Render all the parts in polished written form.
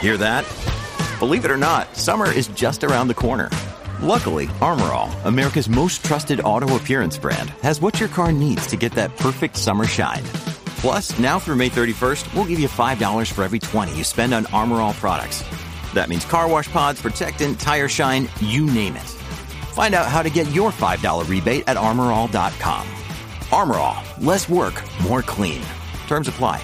Hear that? Believe it or not, summer is just around the corner. Luckily, Armor All, America's most trusted auto appearance brand, has what your car needs to get that perfect summer shine. Plus, now through May 31st, we'll give you $5 for every $20 you spend on Armor All products. That means car wash pods, protectant, tire shine, you name it. Find out how to get your $5 rebate at armorall.com. Armor All, less work, more clean. Terms apply.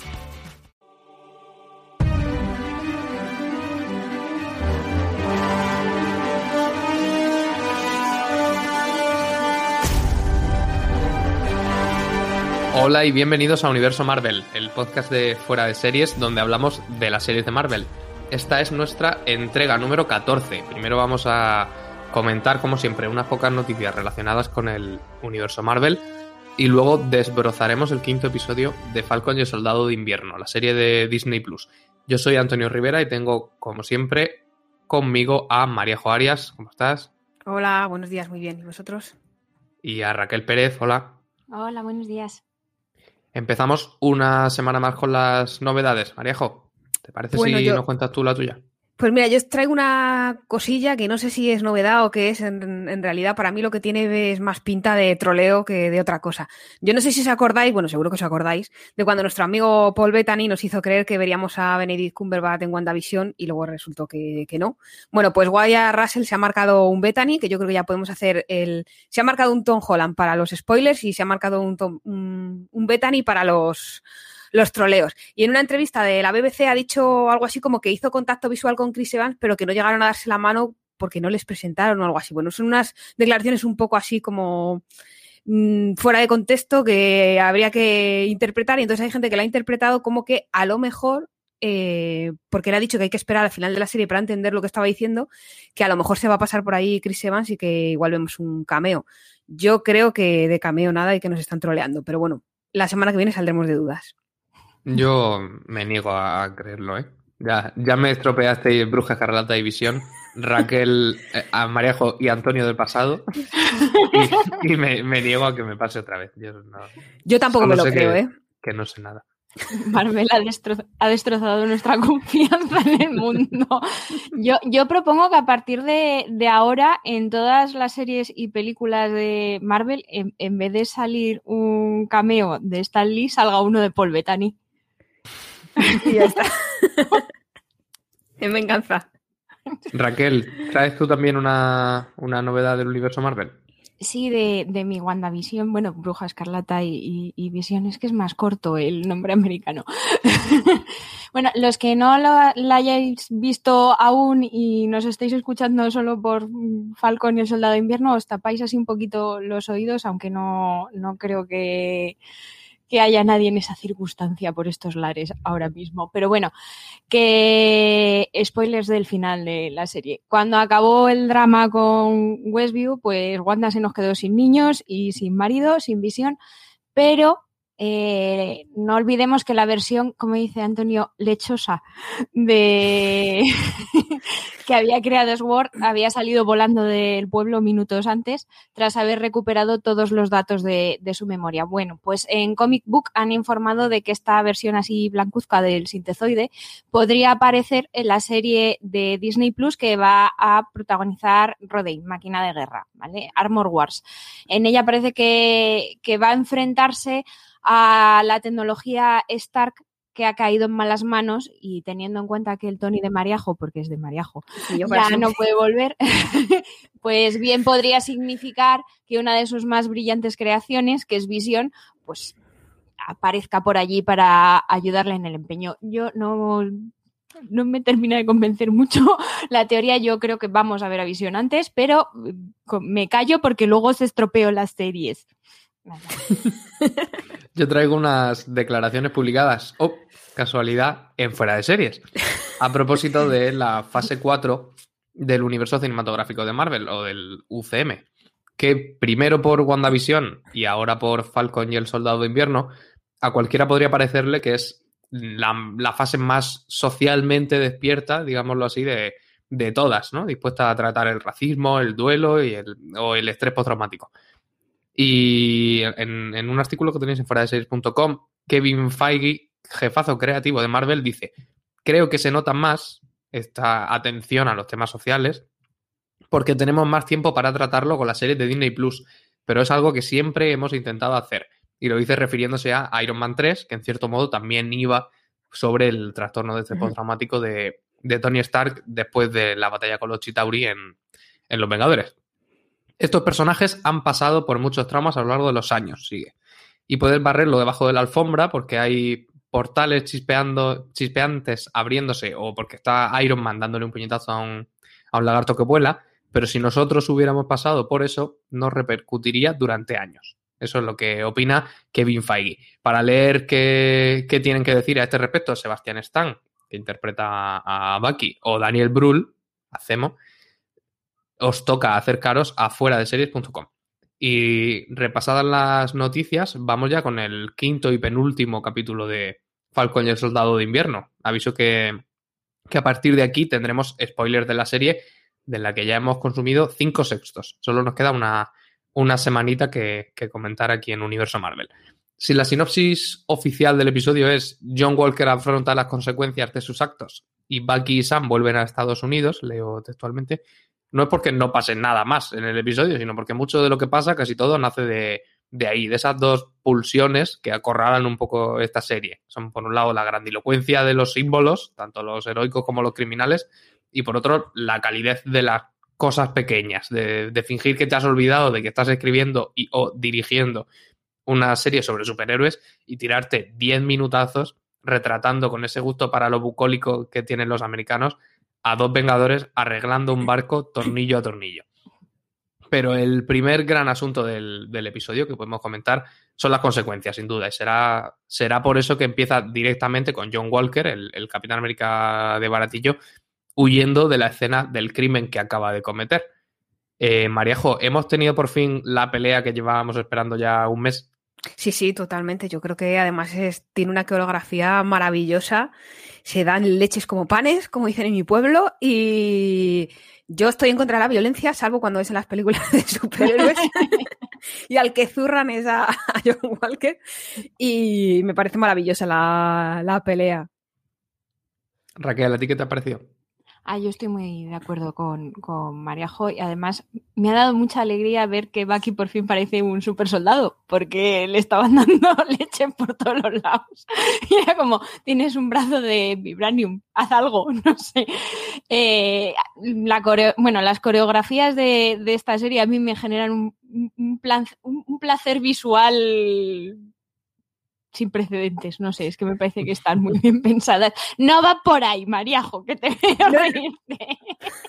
Hola y bienvenidos a Universo Marvel, el podcast de Fuera de Series donde hablamos de las series de Marvel. Esta es nuestra entrega número 14. Primero vamos a comentar, como siempre, unas pocas noticias relacionadas con el Universo Marvel y luego desbrozaremos el quinto episodio de Falcon y el Soldado de Invierno, la serie de Disney+. Yo soy Antonio Rivera y tengo, como siempre, conmigo a Maríajo Arias. ¿Cómo estás? Hola, buenos días, muy bien. ¿Y vosotros? Y a Raquel Pérez. Hola. Hola, buenos días. Empezamos una semana más con las novedades. Maríajo, ¿te parece si nos cuentas tú la tuya? Pues mira, yo os traigo una cosilla que no sé si es novedad o qué es. En realidad, para mí lo que tiene es más pinta de troleo que de otra cosa. Yo no sé si os acordáis, bueno, seguro que os acordáis, de cuando nuestro amigo Paul Bettany nos hizo creer que veríamos a Benedict Cumberbatch en WandaVision y luego resultó que no. Bueno, pues Wyatt Russell se ha marcado un Bettany, que yo creo que ya podemos hacer se ha marcado un Tom Holland para los spoilers y se ha marcado un Bettany para los troleos. Y en una entrevista de la BBC ha dicho algo así como que hizo contacto visual con Chris Evans, pero que no llegaron a darse la mano porque no les presentaron o algo así. Bueno, son unas declaraciones un poco así como fuera de contexto que habría que interpretar, y entonces hay gente que la ha interpretado como que a lo mejor, porque él ha dicho que hay que esperar al final de la serie para entender lo que estaba diciendo, que a lo mejor se va a pasar por ahí Chris Evans y que igual vemos un cameo. Yo creo que de cameo nada y que nos están troleando, pero bueno, la semana que viene saldremos de dudas. Yo me niego a creerlo, ¿eh? Ya me estropeaste Bruja Escarlata y Visión, Raquel, a Maríajo y Antonio del pasado, y me niego a que me pase otra vez. Yo tampoco me lo creo, que no sé nada. Marvel ha destrozado nuestra confianza en el mundo. Yo propongo que a partir de ahora, en todas las series y películas de Marvel, en vez de salir un cameo de Stan Lee, salga uno de Paul Bettany. Y ya está. En venganza. Raquel, ¿traes tú también una novedad del universo Marvel? Sí, de mi WandaVision, bueno, Bruja Escarlata y Visión, es que es más corto el nombre americano. Bueno, los que no la hayáis visto aún y nos estáis escuchando solo por Falcon y el Soldado de Invierno, os tapáis así un poquito los oídos, aunque no creo que haya nadie en esa circunstancia por estos lares ahora mismo. Pero bueno, que spoilers del final de la serie. Cuando acabó el drama con Westview, pues Wanda se nos quedó sin niños y sin marido, sin Visión, pero no olvidemos que la versión, como dice Antonio, lechosa de que había creado Sword había salido volando del pueblo minutos antes tras haber recuperado todos los datos de su memoria. Bueno, pues en Comic Book han informado de que esta versión así blancuzca del sintezoide podría aparecer en la serie de Disney Plus que va a protagonizar Rodin, Máquina de Guerra, ¿vale? Armor Wars. En ella parece que va a enfrentarse a la tecnología Stark que ha caído en malas manos, y teniendo en cuenta que el Tony de Mariajo, porque es de Mariajo, ya no puede volver, pues bien podría significar que una de sus más brillantes creaciones, que es Visión, pues aparezca por allí para ayudarle en el empeño. Yo no me termina de convencer mucho la teoría. Yo creo que vamos a ver a Visión antes, pero me callo porque luego se estropeo las series. Yo traigo unas declaraciones publicadas, casualidad, en Fuera de Series, a propósito de la fase 4 del universo cinematográfico de Marvel, o del UCM, que primero por WandaVision y ahora por Falcon y el Soldado de Invierno, a cualquiera podría parecerle que es la fase más socialmente despierta, digámoslo así, de todas, ¿no? Dispuesta a tratar el racismo, el duelo o el estrés postraumático. Y en un artículo que tenéis en fueradeseries.com, Kevin Feige, jefazo creativo de Marvel, dice creo que se nota más esta atención a los temas sociales porque tenemos más tiempo para tratarlo con las series de Disney Plus, pero es algo que siempre hemos intentado hacer. Y lo hice refiriéndose a Iron Man 3, que en cierto modo también iba sobre el trastorno de estrés postraumático de Tony Stark después de la batalla con los Chitauri en Los Vengadores. Estos personajes han pasado por muchos traumas a lo largo de los años, sigue. Y puedes barrerlo debajo de la alfombra porque hay portales chispeantes abriéndose o porque está Iron Man dándole un puñetazo a un lagarto que vuela, pero si nosotros hubiéramos pasado por eso, nos repercutiría durante años. Eso es lo que opina Kevin Feige. Para leer qué tienen que decir a este respecto Sebastian Stan, que interpreta a Bucky, o Daniel Brühl, os toca acercaros a fueradeseries.com. Y repasadas las noticias, vamos ya con el quinto y penúltimo capítulo de Falcon y el Soldado de Invierno. Aviso que a partir de aquí tendremos spoilers de la serie, de la que ya hemos consumido 5/6. Solo nos queda una semanita que comentar aquí en Universo Marvel. Si la sinopsis oficial del episodio es John Walker afronta las consecuencias de sus actos y Bucky y Sam vuelven a Estados Unidos, leo textualmente, no es porque no pase nada más en el episodio, sino porque mucho de lo que pasa, casi todo, nace de ahí, de esas dos pulsiones que acorralan un poco esta serie. Son, por un lado, la grandilocuencia de los símbolos, tanto los heroicos como los criminales, y por otro, la calidez de las cosas pequeñas, de fingir que te has olvidado de que estás escribiendo o dirigiendo una serie sobre superhéroes y tirarte 10 minutazos retratando con ese gusto para lo bucólico que tienen los americanos a dos Vengadores arreglando un barco tornillo a tornillo. Pero el primer gran asunto del episodio que podemos comentar son las consecuencias, sin duda. Y será por eso que empieza directamente con John Walker, el Capitán América de baratillo, huyendo de la escena del crimen que acaba de cometer. Mariajo, ¿hemos tenido por fin la pelea que llevábamos esperando ya un mes? Sí, totalmente. Yo creo que además tiene una coreografía maravillosa. Se dan leches como panes, como dicen en mi pueblo, y yo estoy en contra de la violencia, salvo cuando es en las películas de superhéroes. Y al que zurran es a John Walker. Y me parece maravillosa la pelea. Raquel, ¿a ti qué te ha parecido? Yo estoy muy de acuerdo con Mariajo y además me ha dado mucha alegría ver que Bucky por fin parece un super soldado porque le estaban dando leche por todos los lados. Y era como, tienes un brazo de vibranium, haz algo, no sé. Las coreografías de esta serie a mí me generan un placer visual sin precedentes, no sé, es que me parece que están muy bien pensadas. No va por ahí, Mariajo, que te veo reírte.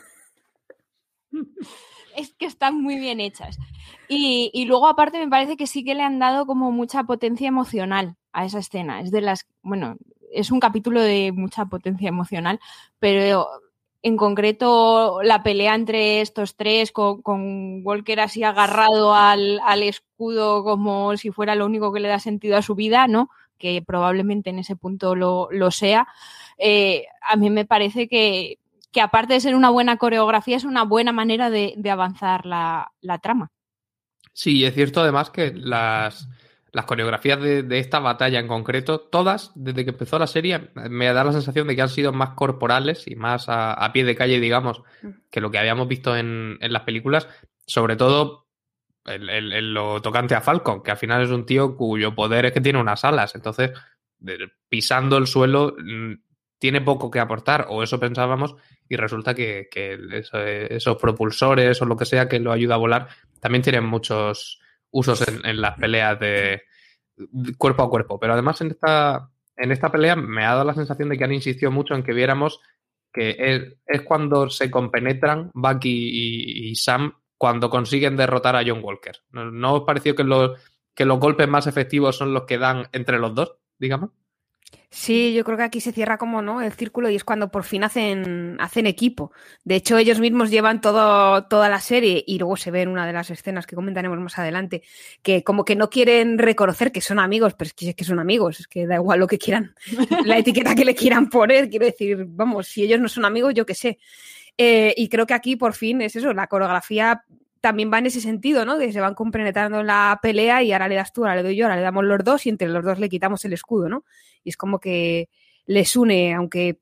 Es que están muy bien hechas. Y luego, aparte, me parece que sí que le han dado como mucha potencia emocional a esa escena. Es un capítulo de mucha potencia emocional, pero en concreto la pelea entre estos tres con Walker así agarrado al escudo como si fuera lo único que le da sentido a su vida, ¿no? Que probablemente en ese punto lo sea. A mí me parece que aparte de ser una buena coreografía es una buena manera de avanzar la trama. Sí, es cierto además que las coreografías de esta batalla en concreto, todas, desde que empezó la serie, me da la sensación de que han sido más corporales y más a pie de calle, digamos, que lo que habíamos visto en las películas, sobre todo en lo tocante a Falcon, que al final es un tío cuyo poder es que tiene unas alas, entonces pisando el suelo tiene poco que aportar, o eso pensábamos, y resulta que esos propulsores o lo que sea que lo ayuda a volar también tienen muchos usos en las peleas de cuerpo a cuerpo. Pero además en esta pelea me ha dado la sensación de que han insistido mucho en que viéramos que es cuando se compenetran Bucky y Sam cuando consiguen derrotar a John Walker. ¿No os pareció que los golpes más efectivos son los que dan entre los dos, digamos? Sí, yo creo que aquí se cierra como, ¿no?, el círculo y es cuando por fin hacen equipo. De hecho, ellos mismos llevan toda la serie y luego se ve en una de las escenas que comentaremos más adelante que como que no quieren reconocer que son amigos, pero es que son amigos, es que da igual lo que quieran, la etiqueta que le quieran poner, quiero decir, vamos, si ellos no son amigos, yo qué sé. Y creo que aquí por fin es eso, la coreografía también va en ese sentido, ¿no? Que se van compenetrando en la pelea y ahora le das tú, ahora le doy yo, ahora le damos los dos y entre los dos le quitamos el escudo, ¿no? Y es como que les une, aunque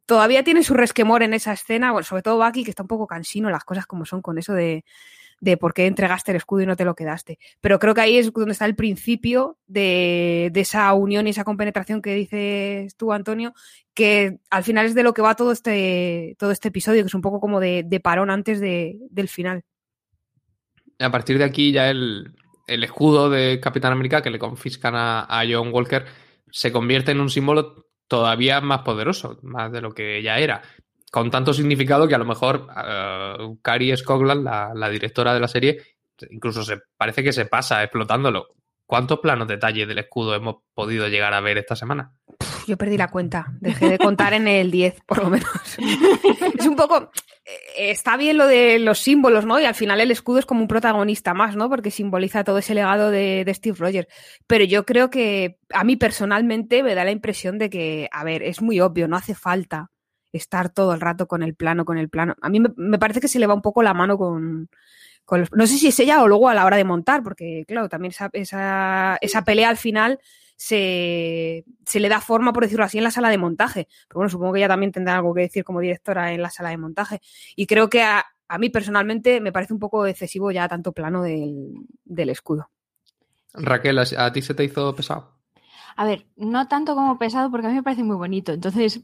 todavía tiene su resquemor en esa escena, bueno, sobre todo Bucky, que está un poco cansino, las cosas como son con eso de por qué entregaste el escudo y no te lo quedaste. Pero creo que ahí es donde está el principio de esa unión y esa compenetración que dices tú, Antonio, que al final es de lo que va todo este episodio, que es un poco como de parón antes del final. A partir de aquí ya el escudo de Capitán América que le confiscan a John Walker se convierte en un símbolo todavía más poderoso, más de lo que ya era. Con tanto significado que a lo mejor Kari Skogland, la directora de la serie, incluso parece que se pasa explotándolo. ¿Cuántos planos detalles del escudo hemos podido llegar a ver esta semana? Yo perdí la cuenta, dejé de contar en el 10, por lo menos. Es un poco... Está bien lo de los símbolos, ¿no? Y al final el escudo es como un protagonista más, ¿no? Porque simboliza todo ese legado de Steve Rogers. Pero yo creo que a mí personalmente me da la impresión de que, a ver, es muy obvio, no hace falta estar todo el rato con el plano. A mí me parece que se le va un poco la mano con los... No sé si es ella o luego a la hora de montar, porque claro, también esa pelea al final se le da forma, por decirlo así, en la sala de montaje. Pero bueno, supongo que ella también tendrá algo que decir como directora en la sala de montaje. Y creo que a mí personalmente me parece un poco excesivo ya tanto plano del escudo. Raquel, ¿a ti se te hizo pesado? A ver, no tanto como pesado porque a mí me parece muy bonito. Entonces,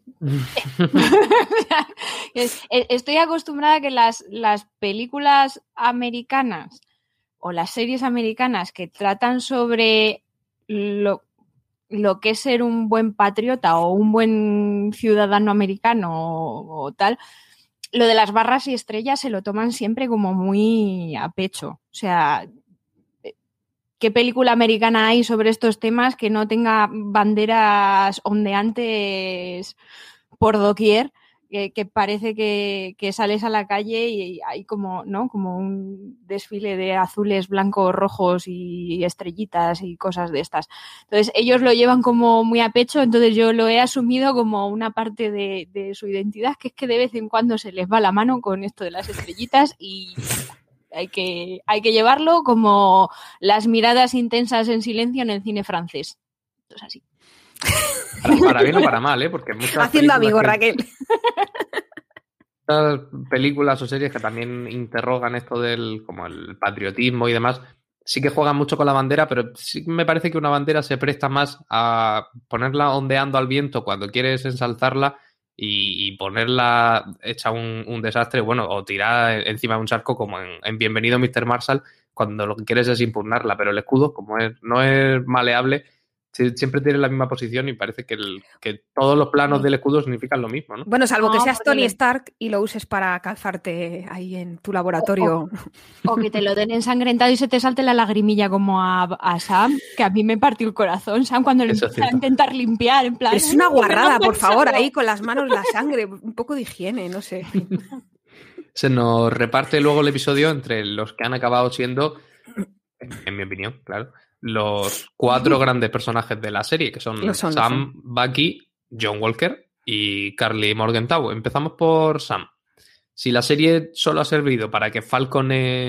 estoy acostumbrada a que las películas americanas o las series americanas que tratan sobre lo que es ser un buen patriota o un buen ciudadano americano o tal, lo de las barras y estrellas se lo toman siempre como muy a pecho. O sea, ¿qué película americana hay sobre estos temas que no tenga banderas ondeantes por doquier? Que parece que sales a la calle y hay como, ¿no? Como un desfile de azules, blancos, rojos y estrellitas y cosas de estas. Entonces ellos lo llevan como muy a pecho, entonces yo lo he asumido como una parte de su identidad, que es que de vez en cuando se les va la mano con esto de las estrellitas y hay que llevarlo como las miradas intensas en silencio en el cine francés. Entonces así. Para bien o para mal, ¿eh? Porque muchas haciendo amigos, Raquel. Muchas películas o series que también interrogan esto del como el patriotismo y demás, sí que juegan mucho con la bandera, pero sí me parece que una bandera se presta más a ponerla ondeando al viento cuando quieres ensalzarla y ponerla hecha un desastre, bueno, o tirar encima de un charco como en Bienvenido Mr. Marshall, cuando lo que quieres es impugnarla, pero el escudo, como no es maleable, siempre tiene la misma posición y parece que todos los planos del escudo significan lo mismo, ¿no? Bueno, salvo que seas Tony Stark y lo uses para calzarte ahí en tu laboratorio. O que te lo den ensangrentado y se te salte la lagrimilla como a Sam, que a mí me partió el corazón, Sam, cuando le empieza a intentar limpiar, en plan... Es una guarrada, por favor, ahí con las manos la sangre, un poco de higiene, no sé. Se nos reparte luego el episodio entre los que han acabado siendo, en mi opinión, claro, los 4 grandes personajes de la serie, que son Sam, Bucky, John Walker y Karli Morgenthau. Empezamos por Sam. Si la serie solo ha servido para que Falcon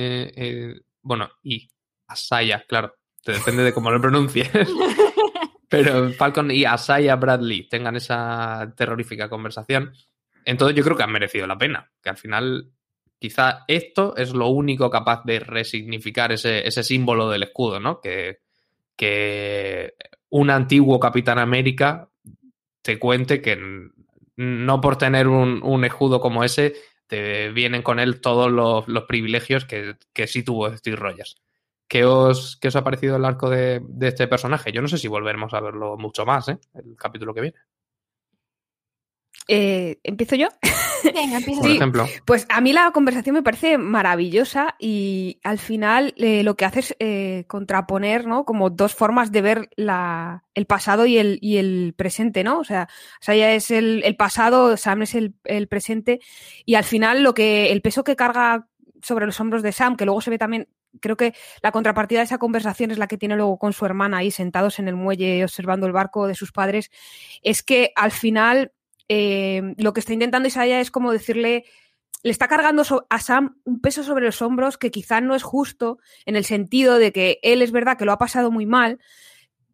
y Asaya, claro, depende de cómo lo pronuncies, pero Falcon y Asaya Bradley tengan esa terrorífica conversación, entonces yo creo que han merecido la pena, que al final quizá esto es lo único capaz de resignificar ese símbolo del escudo, ¿no? Que un antiguo Capitán América te cuente que no por tener un escudo como ese te vienen con él todos los privilegios que sí tuvo Steve Rogers. ¿Qué os ha parecido el arco de este personaje? Yo no sé si volveremos a verlo mucho más, el capítulo que viene. ¿Empiezo yo? Venga, empieza. Por ejemplo. Pues a mí la conversación me parece maravillosa y al final lo que hace es contraponer, ¿no? Como dos formas de ver el pasado y el presente, ¿no? O sea ya es el pasado, Sam es el presente y al final el peso que carga sobre los hombros de Sam, que luego se ve también, creo que la contrapartida de esa conversación es la que tiene luego con su hermana ahí sentados en el muelle observando el barco de sus padres, es que al final lo que está intentando Isaiah es como decirle, le está cargando a Sam un peso sobre los hombros que quizá no es justo en el sentido de que él es verdad que lo ha pasado muy mal,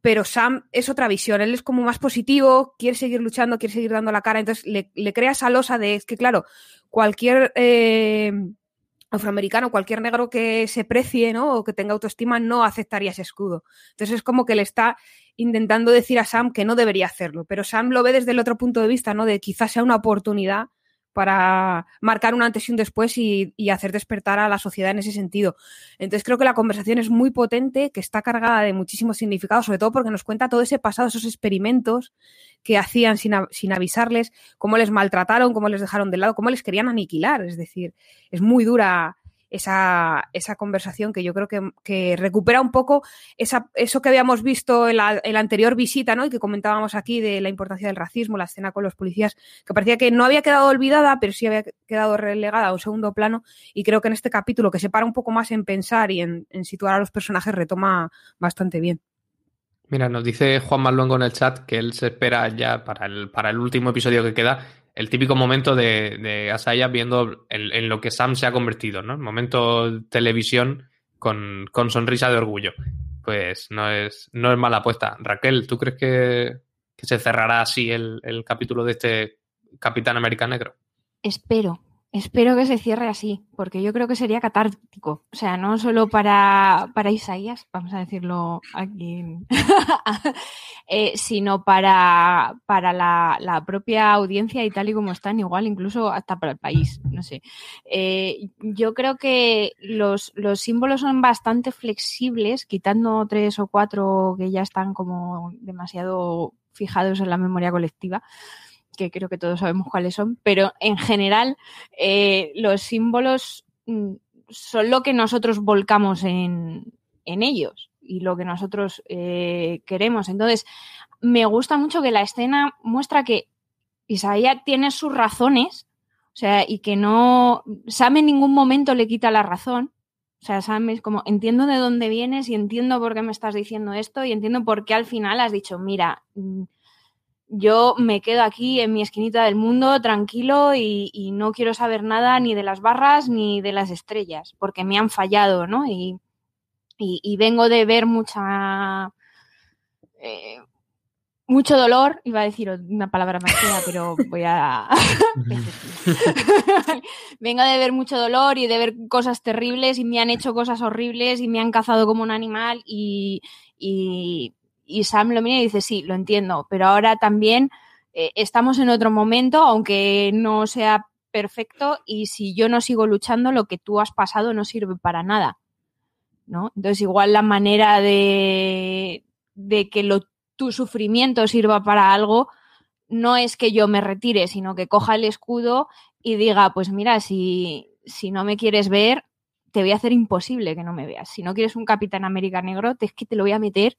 pero Sam es otra visión. Él es como más positivo, quiere seguir luchando, quiere seguir dando la cara, entonces le crea esa losa de, es que claro, cualquier afroamericano, cualquier negro que se precie, ¿no? O que tenga autoestima no aceptaría ese escudo. Entonces es como que le está intentando decir a Sam que no debería hacerlo, pero Sam lo ve desde el otro punto de vista, ¿no? De quizás sea una oportunidad para marcar un antes y un después y hacer despertar a la sociedad en ese sentido. Entonces creo que la conversación es muy potente, que está cargada de muchísimo significado, sobre todo porque nos cuenta todo ese pasado, esos experimentos que hacían sin avisarles, cómo les maltrataron, cómo les dejaron de lado, cómo les querían aniquilar. Es decir, es muy dura esa conversación, que yo creo que recupera un poco eso que habíamos visto en la anterior visita, ¿no? Y que comentábamos aquí de la importancia del racismo, la escena con los policías, que parecía que no había quedado olvidada, pero sí había quedado relegada a un segundo plano, y creo que en este capítulo, que se para un poco más en pensar y en situar a los personajes, retoma bastante bien. Mira, nos dice Juan Marluengo en el chat que él se espera ya para el último episodio que queda, el típico momento de Asaya viendo en lo que Sam se ha convertido, ¿no? El momento televisión con sonrisa de orgullo. Pues no es mala apuesta. Raquel, ¿tú crees que se cerrará así el capítulo de este Capitán América Negro? Espero que se cierre así, porque yo creo que sería catártico. O sea, no solo para Isaías, vamos a decirlo aquí, sino para la propia audiencia y tal y como están, igual incluso hasta para el país, no sé. Yo creo que los símbolos son bastante flexibles, quitando 3 o 4 que ya están como demasiado fijados en la memoria colectiva, que creo que todos sabemos cuáles son, pero en general los símbolos son lo que nosotros volcamos en ellos y lo que nosotros queremos. Entonces, me gusta mucho que la escena muestra que Isaías tiene sus razones, o sea, y que no Sam en ningún momento le quita la razón. O sea, Sam es como, entiendo de dónde vienes y entiendo por qué me estás diciendo esto y entiendo por qué al final has dicho, mira, yo me quedo aquí en mi esquinita del mundo tranquilo y no quiero saber nada ni de las barras ni de las estrellas, porque me han fallado, ¿no? Y vengo de ver mucho dolor, iba a decir una palabra más fea, pero voy a... Vengo de ver mucho dolor y de ver cosas terribles y me han hecho cosas horribles y me han cazado como un animal y Sam lo mira y dice, sí, lo entiendo, pero ahora también estamos en otro momento, aunque no sea perfecto, y si yo no sigo luchando, lo que tú has pasado no sirve para nada, ¿no? Entonces, igual la manera de que tu sufrimiento sirva para algo no es que yo me retire, sino que coja el escudo y diga, pues mira, si no me quieres ver, te voy a hacer imposible que no me veas. Si no quieres un Capitán América negro, es que te lo voy a meter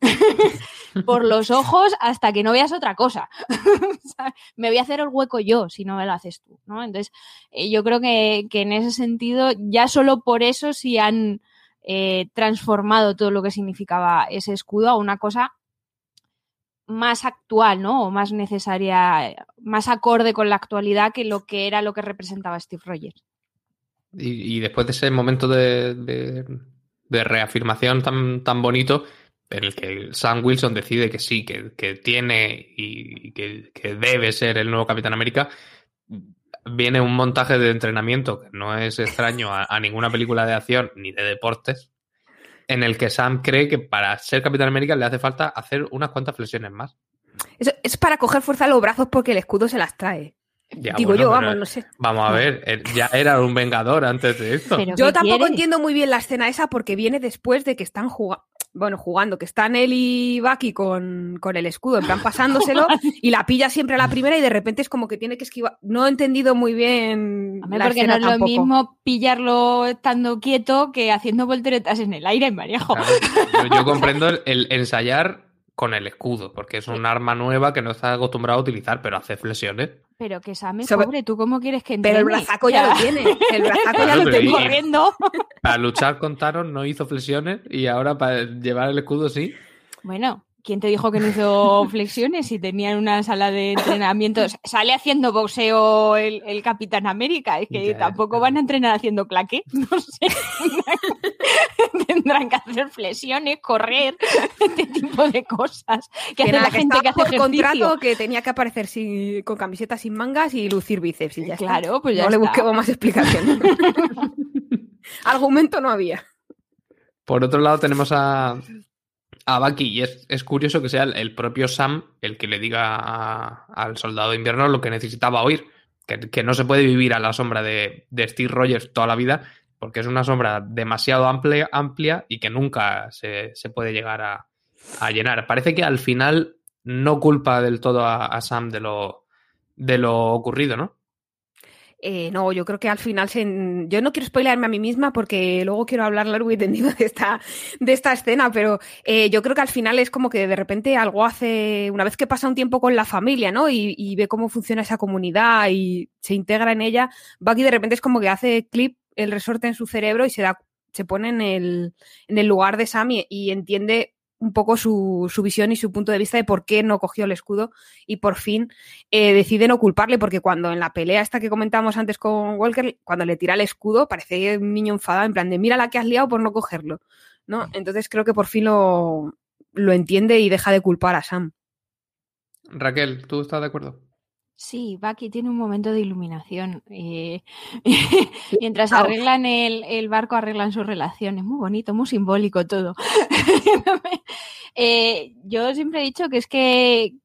por los ojos hasta que no veas otra cosa. Me voy a hacer el hueco yo si no me lo haces tú, ¿no? Entonces, yo creo que en ese sentido, ya solo por eso sí han transformado todo lo que significaba ese escudo a una cosa más actual, ¿no? O más necesaria, más acorde con la actualidad que lo que representaba Steve Rogers. Y después de ese momento de reafirmación tan bonito, en el que Sam Wilson decide que sí, que tiene y que debe ser el nuevo Capitán América, viene un montaje de entrenamiento que no es extraño a ninguna película de acción ni de deportes, en el que Sam cree que para ser Capitán América le hace falta hacer unas cuantas flexiones más. Eso es para coger fuerza a los brazos porque el escudo se las trae. Ya, digo bueno, yo, vamos, no sé. Vamos a ver, ya era un vengador antes de esto. Yo tampoco entiendo muy bien la escena esa porque viene después de que están jugando, que están él y Bucky con el escudo, en plan pasándoselo, y la pilla siempre a la primera y de repente es como que tiene que esquivar. No he entendido muy bien la porque escena no es tampoco. lo mismo pillarlo estando quieto que haciendo volteretas en el aire, Maríajo. Claro, yo comprendo el ensayar con el escudo, porque es un arma nueva que no está acostumbrado a utilizar, pero hace flexiones. Pero que Sam es pobre, ¿tú cómo quieres que entrene? Pero el brazaco ya lo tiene. El brazaco ya lo tiene corriendo. Para luchar con Thanos no hizo flexiones y ahora para llevar el escudo sí. Bueno, ¿quién te dijo que no hizo flexiones si tenía una sala de entrenamiento? Sale haciendo boxeo el Capitán América. Es que tampoco van a entrenar haciendo claqué. No sé. tendrán que hacer flexiones, correr, este tipo de cosas que hace nada, la gente que hace por ejercicio. contrato que tenía que aparecer con camiseta sin mangas y lucir bíceps y ya Claro, está. pues ya no le está. busquemos más explicación. Argumento no había. Por otro lado tenemos a Bucky y es curioso que sea el propio Sam el que le diga al soldado de invierno lo que necesitaba oír, que no se puede vivir a la sombra de Steve Rogers toda la vida porque es una sombra demasiado amplia y que nunca se puede llegar a llenar. Parece que al final no culpa del todo a Sam de lo ocurrido, ¿no? No, yo creo que al final yo no quiero spoilearme a mí misma porque luego quiero hablar largo y tendido de esta escena, pero yo creo que al final es como que de repente algo hace, una vez que pasa un tiempo con la familia, ¿no? Y ve cómo funciona esa comunidad y se integra en ella, Bucky de repente es como que hace clip el resorte en su cerebro y se pone en el lugar de Sam y entiende un poco su visión y su punto de vista de por qué no cogió el escudo y por fin decide no culparle, porque cuando en la pelea esta que comentábamos antes con Walker, cuando le tira el escudo parece un niño enfadado en plan de mira la que has liado por no cogerlo, ¿no? Entonces creo que por fin lo entiende y deja de culpar a Sam. Raquel, ¿tú estás de acuerdo? Sí, Bucky tiene un momento de iluminación. Mientras arreglan el barco, arreglan sus relaciones. Muy bonito, muy simbólico todo. Yo siempre he dicho que es que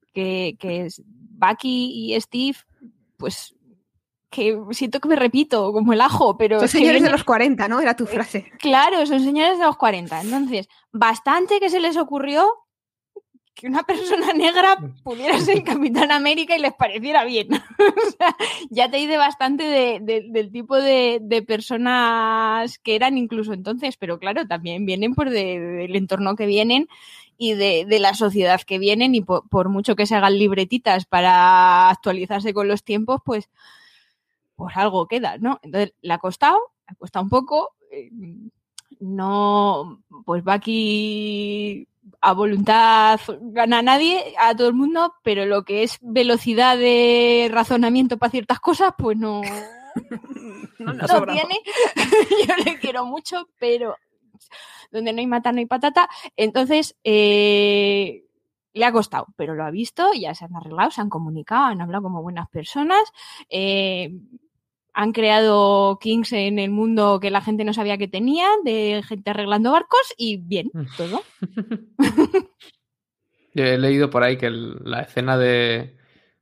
Bucky y Steve, pues que siento que me repito como el ajo, pero... Son señores de los 40, ¿no? Era tu frase. Claro, son señores de los 40. Entonces, bastante que se les ocurrió que una persona negra pudiera ser Capitán América y les pareciera bien. O sea, ya te dice bastante del tipo de personas que eran incluso entonces, pero claro, también vienen por del entorno que vienen y de la sociedad que vienen y por mucho que se hagan libretitas para actualizarse con los tiempos, pues algo queda, ¿no? Entonces, le ha costado un poco, no, pues Bucky a voluntad gana a nadie, a todo el mundo, pero lo que es velocidad de razonamiento para ciertas cosas, pues no tiene. Yo le quiero mucho, pero donde no hay mata no hay patata. Entonces, le ha costado, pero lo ha visto, ya se han arreglado, se han comunicado, han hablado como buenas personas, han creado Kings en el mundo que la gente no sabía que tenía, de gente arreglando barcos y bien, todo. Yo he leído por ahí que la escena de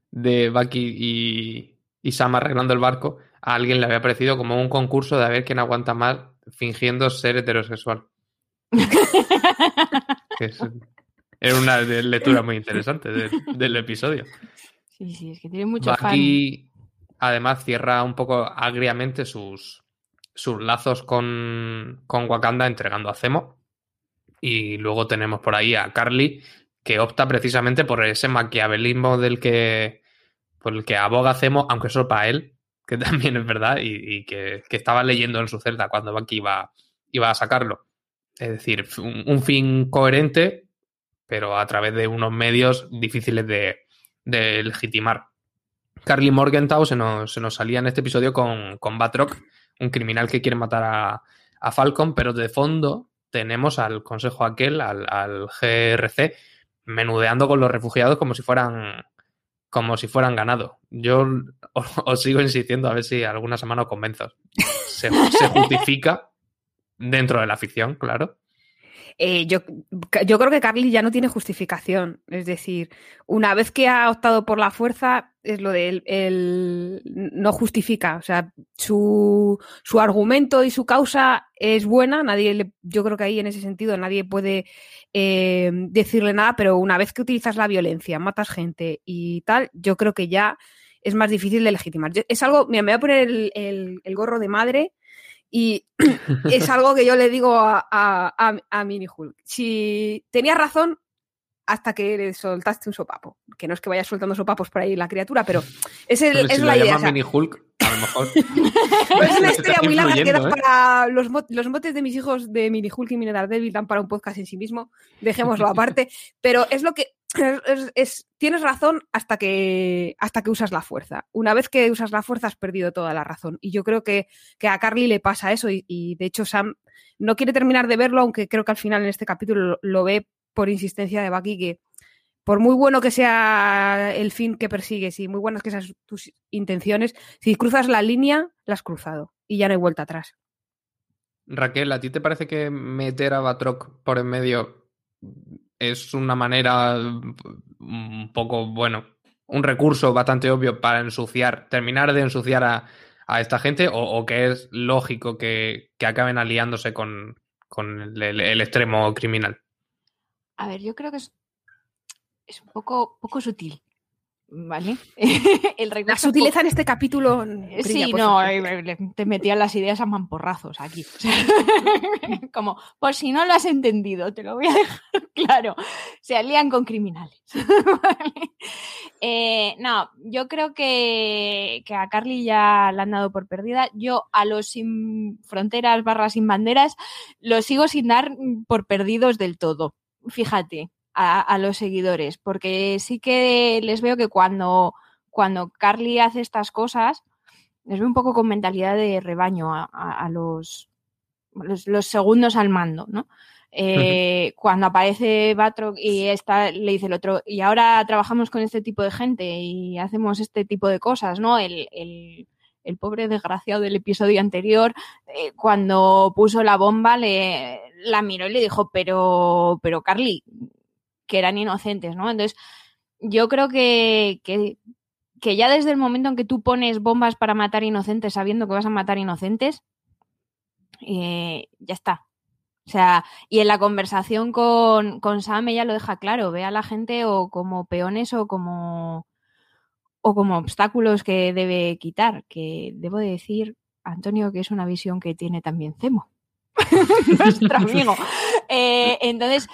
Bucky y Sam arreglando el barco a alguien le había parecido como un concurso de a ver quién aguanta más fingiendo ser heterosexual. Era una lectura muy interesante del episodio. Sí, es que tiene mucho Bucky además cierra un poco agriamente sus lazos con Wakanda entregando a Zemo. Y luego tenemos por ahí a Carly, que opta precisamente por ese maquiavelismo por el que aboga Zemo, aunque solo para él, que también es verdad, y que estaba leyendo en su celda cuando Bucky iba a sacarlo. Es decir, un fin coherente, pero a través de unos medios difíciles de legitimar. Carly Morgenthau se nos salía en este episodio con Batroc, un criminal que quiere matar a Falcon, pero de fondo tenemos al Consejo aquel, al GRC, menudeando con los refugiados como si fueran ganado. Yo os sigo insistiendo a ver si alguna semana os convenzo. Se justifica dentro de la ficción, claro. Yo creo que Carly ya no tiene justificación. Es decir, una vez que ha optado por la fuerza, es lo de él no justifica. O sea, su argumento y su causa es buena. Yo creo que ahí en ese sentido nadie puede decirle nada, pero una vez que utilizas la violencia, matas gente y tal, yo creo que ya es más difícil de legitimar. Es algo, mira, me voy a poner el gorro de madre. Y es algo que yo le digo a Mini Hulk. Si tenías razón hasta que le soltaste un sopapo. Que no es que vaya soltando sopapos por ahí la criatura, pero es si la idea. Si Mini Hulk, a lo mejor... Es una historia muy larga que da para los motes de mis hijos de Mini Hulk y Mini Daredevil dan para un podcast en sí mismo. Dejémoslo aparte. Pero es lo que tienes razón hasta que usas la fuerza. Una vez que usas la fuerza has perdido toda la razón. Y yo creo que a Carly le pasa eso y de hecho Sam no quiere terminar de verlo, aunque creo que al final en este capítulo lo ve por insistencia de Bucky, que por muy bueno que sea el fin que persigues y muy buenas que sean tus intenciones, si cruzas la línea, la has cruzado y ya no hay vuelta atrás. Raquel, ¿a ti te parece que meter a Batroc por en medio es una manera un poco, bueno, un recurso bastante obvio para terminar de ensuciar a esta gente, o que es lógico que acaben aliándose con el extremo criminal? A ver, yo creo que es un poco sutil, ¿vale? La sutileza en este capítulo... Sí, no, te metían las ideas a mamporrazos aquí. Como, por si no lo has entendido, te lo voy a dejar claro. Se alían con criminales. ¿Vale? No, yo creo que a Carly ya la han dado por perdida. Yo a los sin fronteras / sin banderas los sigo sin dar por perdidos del todo. Fíjate, a los seguidores, porque sí que les veo que cuando Carly hace estas cosas, les veo un poco con mentalidad de rebaño a los segundos al mando, ¿no? Cuando aparece Batroc y le dice el otro, y ahora trabajamos con este tipo de gente y hacemos este tipo de cosas, ¿no? El pobre desgraciado del episodio anterior, cuando puso la bomba, la miró y le dijo, pero Carly, que eran inocentes, ¿no? Entonces, yo creo que ya desde el momento en que tú pones bombas para matar inocentes sabiendo que vas a matar inocentes, ya está. O sea, y en la conversación con Sam ella lo deja claro, ve a la gente o como peones o como obstáculos que debe quitar, que debo de decir, Antonio, que es una visión que tiene también Zemo, nuestro amigo. Entonces,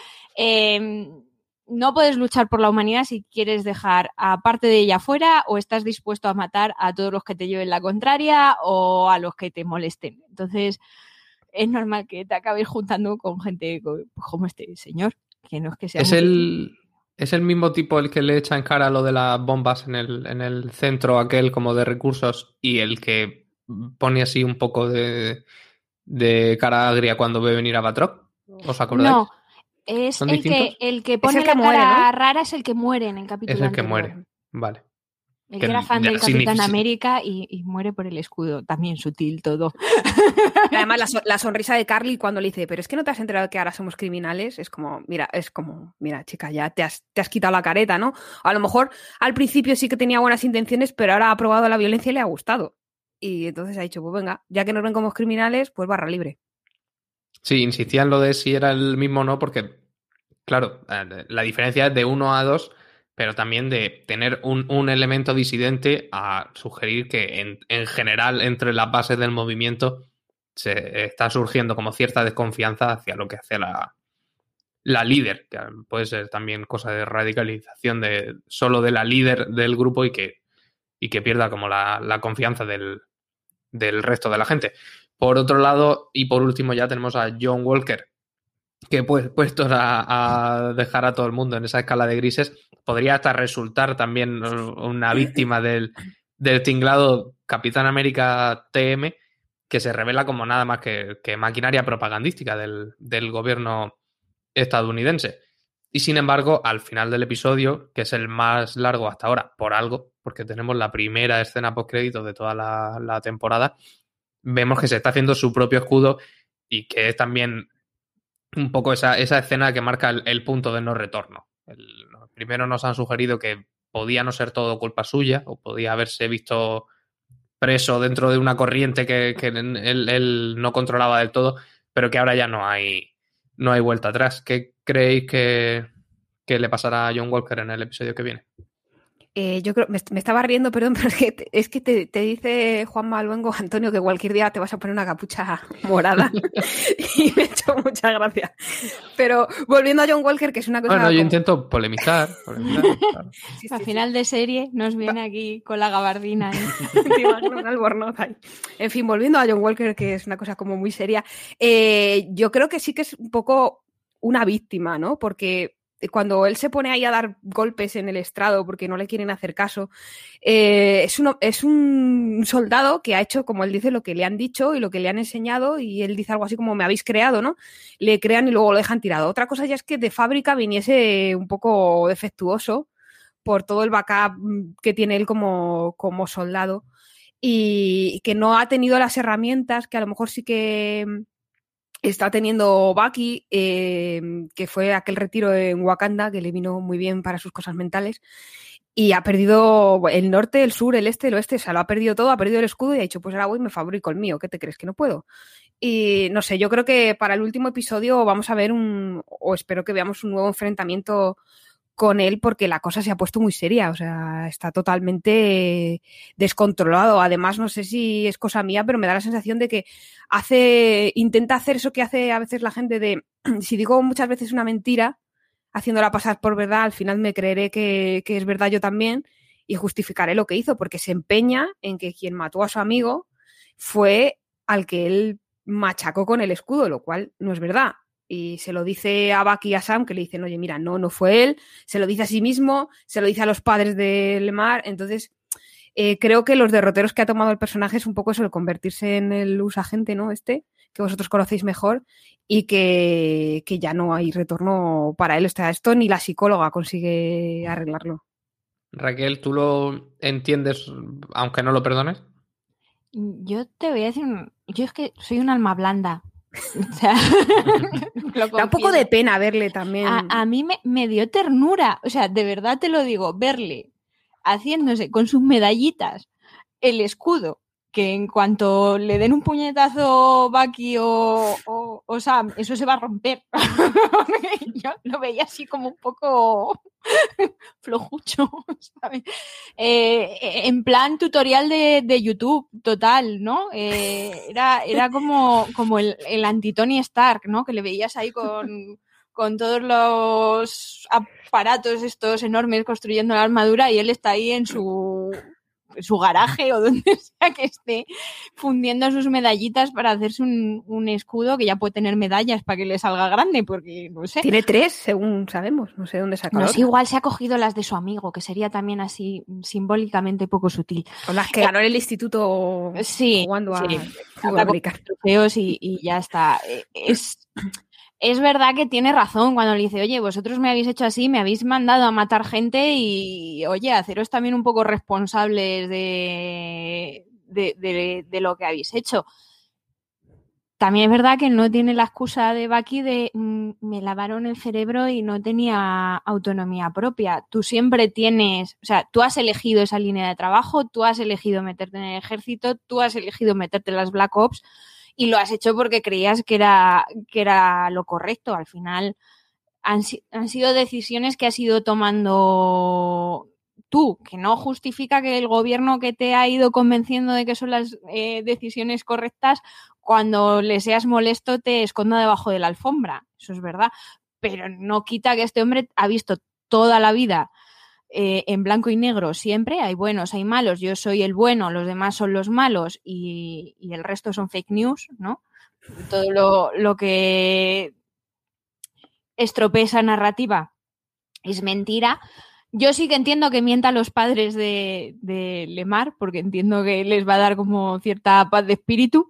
no puedes luchar por la humanidad si quieres dejar a parte de ella fuera o estás dispuesto a matar a todos los que te lleven la contraria o a los que te molesten. Entonces, es normal que te acabes juntando con gente como este señor, que no es que sea... ¿Es el mismo tipo el que le echa en cara lo de las bombas en el centro aquel como de recursos y el que pone así un poco de cara agria cuando ve venir a Batroc? ¿Os acordáis? No, es el que pone la cara rara es el que muere en el capítulo anterior. Es el que muere, vale. El que era fan del Capitán América y muere por el escudo. También sutil todo. Además, la sonrisa de Carly cuando le dice, pero es que no te has enterado que ahora somos criminales, es como, mira, chica, ya te has quitado la careta, ¿no? A lo mejor al principio sí que tenía buenas intenciones, pero ahora ha probado la violencia y le ha gustado. Y entonces ha dicho, pues venga, ya que nos ven como criminales, pues barra libre. Sí, insistía en lo de si era el mismo o no, porque, claro, la diferencia es de 1 a 2, pero también de tener un elemento disidente a sugerir que en general entre las bases del movimiento se está surgiendo como cierta desconfianza hacia lo que hace la líder, que puede ser también cosa de radicalización solo de la líder del grupo y que pierda como la confianza del resto de la gente. Por otro lado, y por último ya tenemos a John Walker, que pues puestos a dejar a todo el mundo en esa escala de grises, podría hasta resultar también una víctima del tinglado Capitán América TM, que se revela como nada más que maquinaria propagandística del gobierno estadounidense. Y sin embargo, al final del episodio, que es el más largo hasta ahora, por algo, porque tenemos la primera escena postcrédito de toda la temporada, vemos que se está haciendo su propio escudo y que es también un poco esa escena que marca el punto de no retorno. Primero nos han sugerido que podía no ser todo culpa suya o podía haberse visto preso dentro de una corriente que él no controlaba del todo, pero que ahora ya no hay vuelta atrás. ¿Qué creéis que le pasará a John Walker en el episodio que viene? Yo creo, me estaba riendo, perdón, pero es que te dice Juan Maluengo, Antonio, que cualquier día te vas a poner una capucha morada y me ha hecho mucha gracia. Pero volviendo a John Walker, que es una cosa... Bueno, yo intento polemizar. Claro. Sí, al final de serie nos viene aquí con la gabardina. Un albornoz ahí. En fin, volviendo a John Walker, que es una cosa como muy seria, yo creo que sí que es un poco una víctima, ¿no? Porque cuando él se pone ahí a dar golpes en el estrado porque no le quieren hacer caso, es un soldado que ha hecho, como él dice, lo que le han dicho y lo que le han enseñado, y él dice algo así como me habéis creado, ¿no? Le crean y luego lo dejan tirado. Otra cosa ya es que de fábrica viniese un poco defectuoso por todo el backup que tiene él como soldado, y que no ha tenido las herramientas que a lo mejor sí que está teniendo Bucky, que fue aquel retiro en Wakanda que le vino muy bien para sus cosas mentales, y ha perdido el norte, el sur, el este, el oeste, o sea, lo ha perdido todo, ha perdido el escudo y ha dicho, pues ahora voy y me fabrico el mío, ¿qué te crees que no puedo? Y no sé, yo creo que para el último episodio vamos a ver o espero que veamos un nuevo enfrentamiento con él, porque la cosa se ha puesto muy seria, o sea, está totalmente descontrolado. Además, no sé si es cosa mía, pero me da la sensación de que intenta hacer eso que hace a veces la gente de, si digo muchas veces una mentira, haciéndola pasar por verdad, al final me creeré que es verdad yo también y justificaré lo que hizo, porque se empeña en que quien mató a su amigo fue al que él machacó con el escudo, lo cual no es verdad. Y se lo dice a Bucky y a Sam, que le dicen, oye, mira, no fue él, se lo dice a sí mismo, se lo dice a los padres de Lemar. Entonces, creo que los derroteros que ha tomado el personaje es un poco eso, el convertirse en el usagente, ¿no? Que vosotros conocéis mejor, y que ya no hay retorno para él. O sea, esto ni la psicóloga consigue arreglarlo. Raquel, ¿tú lo entiendes aunque no lo perdones? Yo te voy a decir, yo es que soy un alma blanda. O sea, da un poco de pena verle también. A mí me dio ternura, o sea, de verdad te lo digo, verle haciéndose con sus medallitas el escudo, que en cuanto le den un puñetazo Bucky o Sam, eso se va a romper. Yo lo veía así como un poco flojucho, ¿sabes? En plan tutorial de YouTube, total, ¿no? Era como el anti-Tony Stark, ¿no? Que le veías ahí con todos los aparatos estos enormes construyendo la armadura, y él está ahí en su garaje o donde sea que esté, fundiendo sus medallitas para hacerse un escudo que ya puede tener medallas para que le salga grande, porque no sé. Tiene 3, según sabemos, no sé dónde saca. No sé, igual se ha cogido las de su amigo, que sería también así simbólicamente poco sutil. Con las que ganó en el instituto, sí, jugando sí, a trofeos y ya está. Es verdad que tiene razón cuando le dice, oye, vosotros me habéis hecho así, me habéis mandado a matar gente y, oye, haceros también un poco responsables de lo que habéis hecho. También es verdad que no tiene la excusa de Bucky de me lavaron el cerebro y no tenía autonomía propia. Tú siempre tienes, o sea, tú has elegido esa línea de trabajo, tú has elegido meterte en el ejército, tú has elegido meterte en las Black Ops, y lo has hecho porque creías que era lo correcto. Al final han sido decisiones que has ido tomando tú, que no justifica que el gobierno que te ha ido convenciendo de que son las decisiones correctas, cuando le seas molesto te esconda debajo de la alfombra. Eso es verdad. Pero no quita que este hombre ha visto toda la vida en blanco y negro siempre, hay buenos, hay malos, yo soy el bueno, los demás son los malos y el resto son fake news, ¿no? Todo lo que estropea esa narrativa es mentira. Yo sí que entiendo que mienta a los padres de Lemar, porque entiendo que les va a dar como cierta paz de espíritu.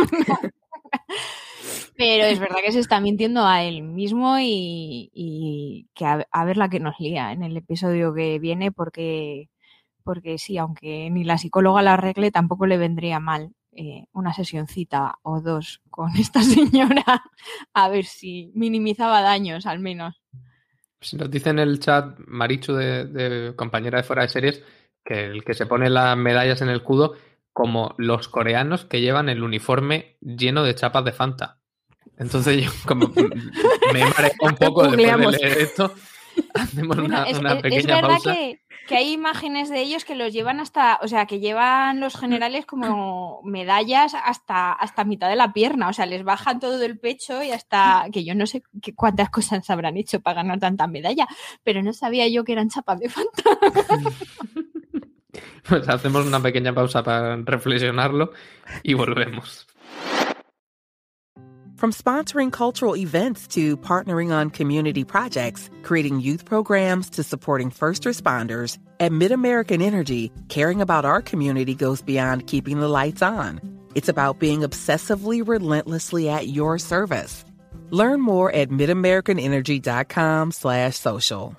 Pero es verdad que se está mintiendo a él mismo y que a ver la que nos lía en el episodio que viene, porque sí, aunque ni la psicóloga la arregle, tampoco le vendría mal una sesioncita o dos con esta señora, a ver si minimizaba daños al menos. Si nos dice en el chat Marichu de compañera de Fuera de Series que el que se pone las medallas en el escudo como los coreanos que llevan el uniforme lleno de chapas de Fanta. Entonces yo como me mareo un poco después de leer esto. Hacemos una pequeña pausa. Es verdad que hay imágenes de ellos que los llevan hasta, o sea, que llevan los generales como medallas hasta mitad de la pierna, o sea, les bajan todo del pecho y hasta, que yo no sé cuántas cosas habrán hecho para ganar tanta medalla, pero no sabía yo que eran chapas de Fanta. Pues hacemos una pequeña pausa para reflexionarlo y volvemos. From sponsoring cultural events to partnering on community projects, creating youth programs to supporting first responders, at MidAmerican Energy, caring about our community goes beyond keeping the lights on. It's about being obsessively relentlessly at your service. Learn more at midamericanenergy.com/social.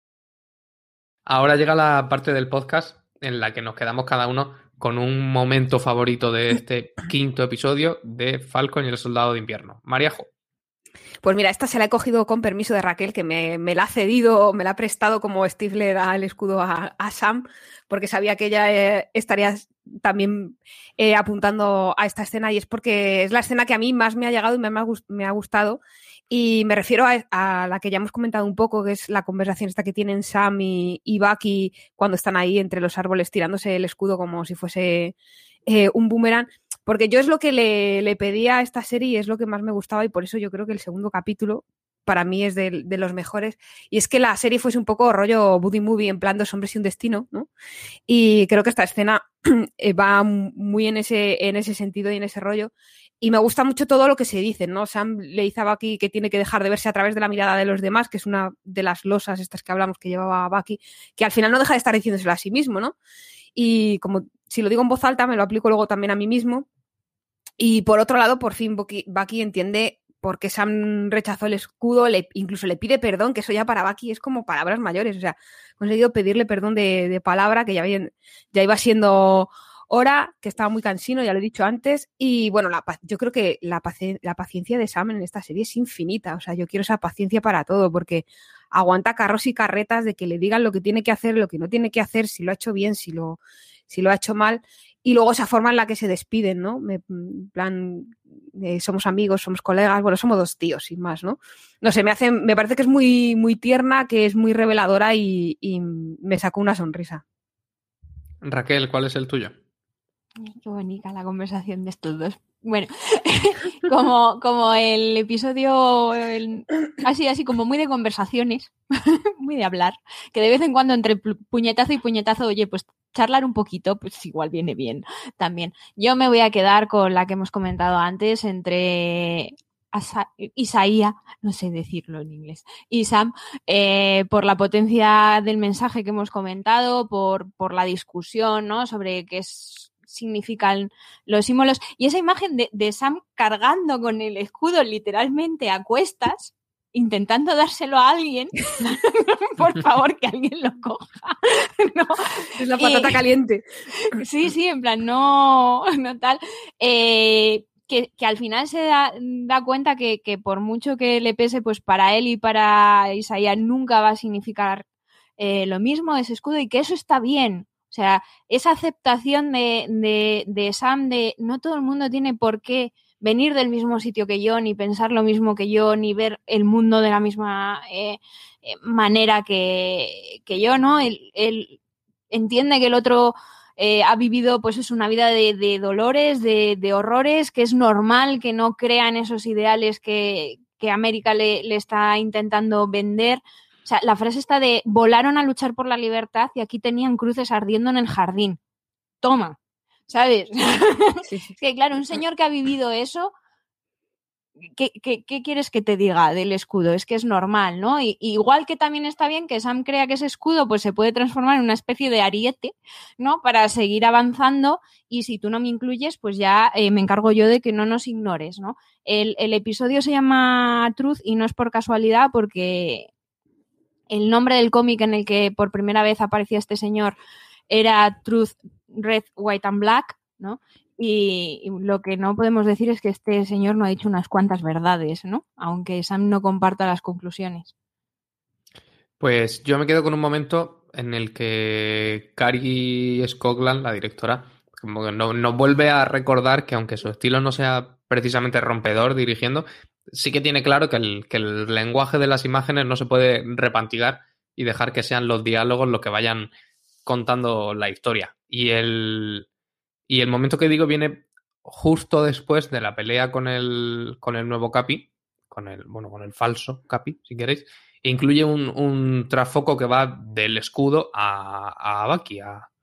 Ahora llega la parte del podcast en la que nos quedamos cada uno con un momento favorito de este quinto episodio de Falcon y el Soldado de Invierno. Mariajo. Pues mira, esta se la he cogido con permiso de Raquel, que me la ha cedido, me la ha prestado como Steve le da el escudo a Sam, porque sabía que ella estaría también apuntando a esta escena, y es porque es la escena que a mí más me ha llegado y me ha gustado. Y me refiero a la que ya hemos comentado un poco, que es la conversación esta que tienen Sam y Bucky cuando están ahí entre los árboles tirándose el escudo como si fuese un boomerang. Porque yo es lo que le pedía a esta serie y es lo que más me gustaba, y por eso yo creo que el segundo capítulo para mí es de los mejores. Y es que la serie fuese un poco rollo buddy movie, en plan Dos hombres y un destino, ¿no? Y creo que esta escena va muy en ese sentido y en ese rollo. Y me gusta mucho todo lo que se dice, ¿no? Sam le dice a Bucky que tiene que dejar de verse a través de la mirada de los demás, que es una de las losas estas que hablamos que llevaba Bucky, que al final no deja de estar diciéndoselo a sí mismo, ¿no? Y como si lo digo en voz alta, me lo aplico luego también a mí mismo. Y por otro lado, por fin Bucky entiende por qué Sam rechazó el escudo, incluso le pide perdón, que eso ya para Bucky es como palabras mayores. O sea, ha conseguido pedirle perdón de palabra, que ya iba siendo hora, que estaba muy cansino, ya lo he dicho antes. Y bueno, yo creo que la paciencia de Sam en esta serie es infinita. O sea, yo quiero esa paciencia para todo, porque aguanta carros y carretas de que le digan lo que tiene que hacer, lo que no tiene que hacer, si lo ha hecho bien, si lo ha hecho mal. Y luego esa forma en la que se despiden, ¿no? En plan, somos amigos, somos colegas, bueno, somos dos tíos, sin más, ¿no? No sé, me parece que es muy, muy tierna, que es muy reveladora y me sacó una sonrisa. Raquel, ¿cuál es el tuyo? Qué bonita la conversación de estos dos. Bueno, como el episodio así como muy de conversaciones, muy de hablar, que de vez en cuando entre puñetazo y puñetazo, oye, pues charlar un poquito, pues igual viene bien también. Yo me voy a quedar con la que hemos comentado antes entre Isaías, no sé decirlo en inglés, y Sam, por la potencia del mensaje que hemos comentado, por la discusión, ¿no? Sobre qué significan los símbolos, y esa imagen de Sam cargando con el escudo literalmente a cuestas, intentando dárselo a alguien. Por favor, que alguien lo coja. No. Es la patata caliente. Sí, en plan, no tal. Que al final se da cuenta que por mucho que le pese, pues para él y para Isaías nunca va a significar lo mismo ese escudo, y que eso está bien. O sea, esa aceptación de Sam, de no todo el mundo tiene por qué venir del mismo sitio que yo, ni pensar lo mismo que yo, ni ver el mundo de la misma manera que yo, ¿no? Él entiende que el otro ha vivido, pues es una vida de dolores, de horrores, que es normal que no crean esos ideales que América le está intentando vender. O sea, la frase está de volaron a luchar por la libertad y aquí tenían cruces ardiendo en el jardín. Toma, ¿sabes? Sí. Que claro, un señor que ha vivido eso, ¿qué quieres que te diga del escudo? Es que es normal, ¿no? Y igual que también está bien que Sam crea que ese escudo pues se puede transformar en una especie de ariete, ¿no? Para seguir avanzando, y si tú no me incluyes, pues ya me encargo yo de que no nos ignores, ¿no? El episodio se llama Truth y no es por casualidad, porque el nombre del cómic en el que por primera vez aparecía este señor era Truth, Red, White and Black, ¿no? Y lo que no podemos decir es que este señor no ha dicho unas cuantas verdades, ¿no? Aunque Sam no comparta las conclusiones. Pues yo me quedo con un momento en el que Kari Skogland, la directora, como que nos vuelve a recordar que aunque su estilo no sea precisamente rompedor dirigiendo, sí que tiene claro que el lenguaje de las imágenes no se puede repantigar y dejar que sean los diálogos los que vayan contando la historia. Y el momento que digo viene justo después de la pelea con el nuevo Capi, con el falso Capi, si queréis, e incluye un trafoco que va del escudo a Bucky,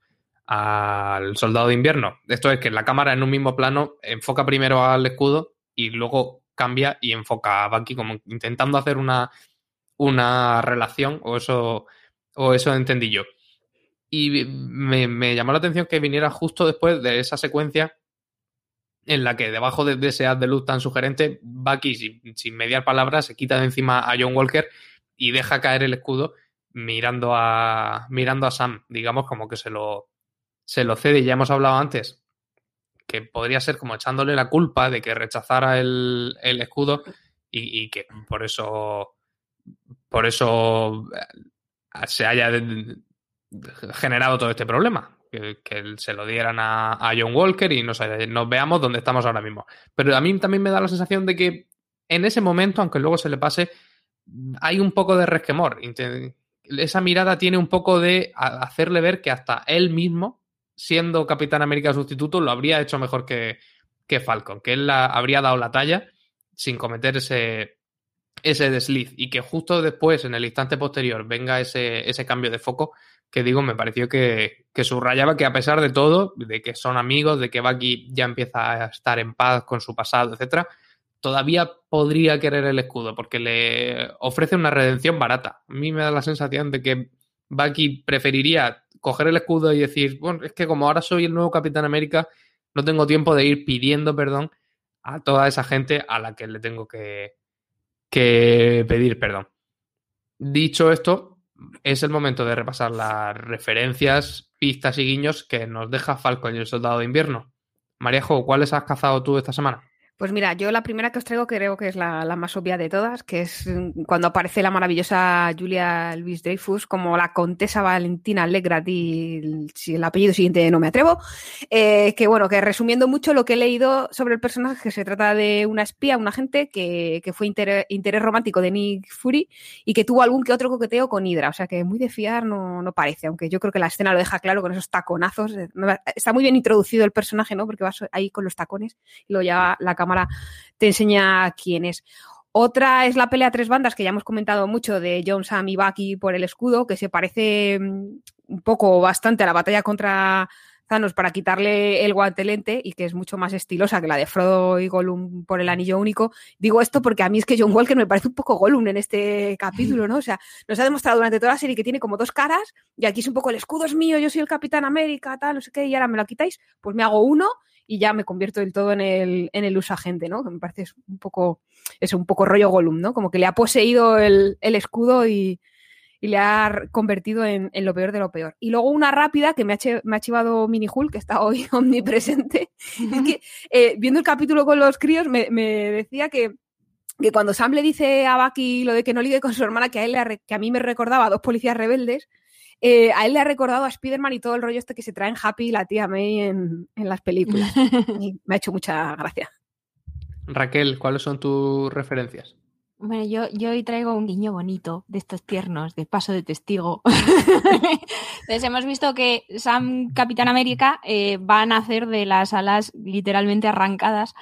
al Soldado de Invierno. Esto es que la cámara en un mismo plano enfoca primero al escudo y luego cambia y enfoca a Bucky como intentando hacer una relación, o eso entendí yo. Y me llamó la atención que viniera justo después de esa secuencia en la que debajo de ese haz de luz tan sugerente, Bucky, sin mediar palabras, se quita de encima a John Walker y deja caer el escudo mirando a Sam, digamos como que se lo cede. Ya hemos hablado antes que podría ser como echándole la culpa de que rechazara el escudo y que por eso se haya generado todo este problema. Que se lo dieran a John Walker y nos veamos donde estamos ahora mismo. Pero a mí también me da la sensación de que en ese momento, aunque luego se le pase, hay un poco de resquemor. Esa mirada tiene un poco de hacerle ver que hasta él mismo, siendo Capitán América sustituto, lo habría hecho mejor que Falcon, que él habría dado la talla sin cometer ese desliz, y que justo después, en el instante posterior, venga ese cambio de foco, que digo, me pareció que subrayaba que a pesar de todo, de que son amigos, de que Bucky ya empieza a estar en paz con su pasado, etcétera, todavía podría querer el escudo, porque le ofrece una redención barata. A mí me da la sensación de que Bucky preferiría coger el escudo y decir, bueno, es que como ahora soy el nuevo Capitán América, no tengo tiempo de ir pidiendo perdón a toda esa gente a la que le tengo que pedir perdón. Dicho esto, es el momento de repasar las referencias, pistas y guiños que nos deja Falcon y el Soldado de Invierno. Maríajo, ¿cuáles has cazado tú esta semana? Pues mira, yo la primera que os traigo creo que es la más obvia de todas, que es cuando aparece la maravillosa Julia Louis-Dreyfus como la Contesa Valentina Legrand, y si el apellido siguiente no me atrevo, que bueno, que resumiendo mucho lo que he leído sobre el personaje, que se trata de una espía, un agente que fue interés romántico de Nick Fury y que tuvo algún que otro coqueteo con Hydra, o sea que muy de fiar no parece, aunque yo creo que la escena lo deja claro con esos taconazos. Está muy bien introducido el personaje, ¿no? Porque vas ahí con los tacones y luego ya la cámara te enseña quién es. Otra es la pelea a tres bandas, que ya hemos comentado mucho, de John, Sam y Bucky por el escudo, que se parece un poco bastante a la batalla contra Thanos para quitarle el guantelete, y que es mucho más estilosa que la de Frodo y Gollum por el anillo único. Digo esto porque a mí es que John Walker me parece un poco Gollum en este capítulo, ¿no? O sea, nos ha demostrado durante toda la serie que tiene como dos caras, y aquí es un poco el escudo es mío, yo soy el Capitán América, tal, no sé qué, y ahora me lo quitáis, pues me hago uno y ya me convierto del todo en el usagente, ¿no? Que me parece un poco rollo Gollum, ¿no? Como que le ha poseído el escudo y le ha convertido en lo peor de lo peor. Y luego una rápida que me ha chivado Mini Hulk, que está hoy omnipresente. Es que viendo el capítulo con los críos me decía que cuando Sam le dice a Bucky lo de que no ligue con su hermana, que a mí me recordaba a Dos policías rebeldes, a él le ha recordado a Spider-Man y todo el rollo este que se traen Happy y la tía May en las películas. Y me ha hecho mucha gracia. Raquel, ¿cuáles son tus referencias? Bueno, yo hoy traigo un guiño bonito de estos tiernos, de paso de testigo. Entonces hemos visto que Sam, Capitán América, van a hacer de las alas literalmente arrancadas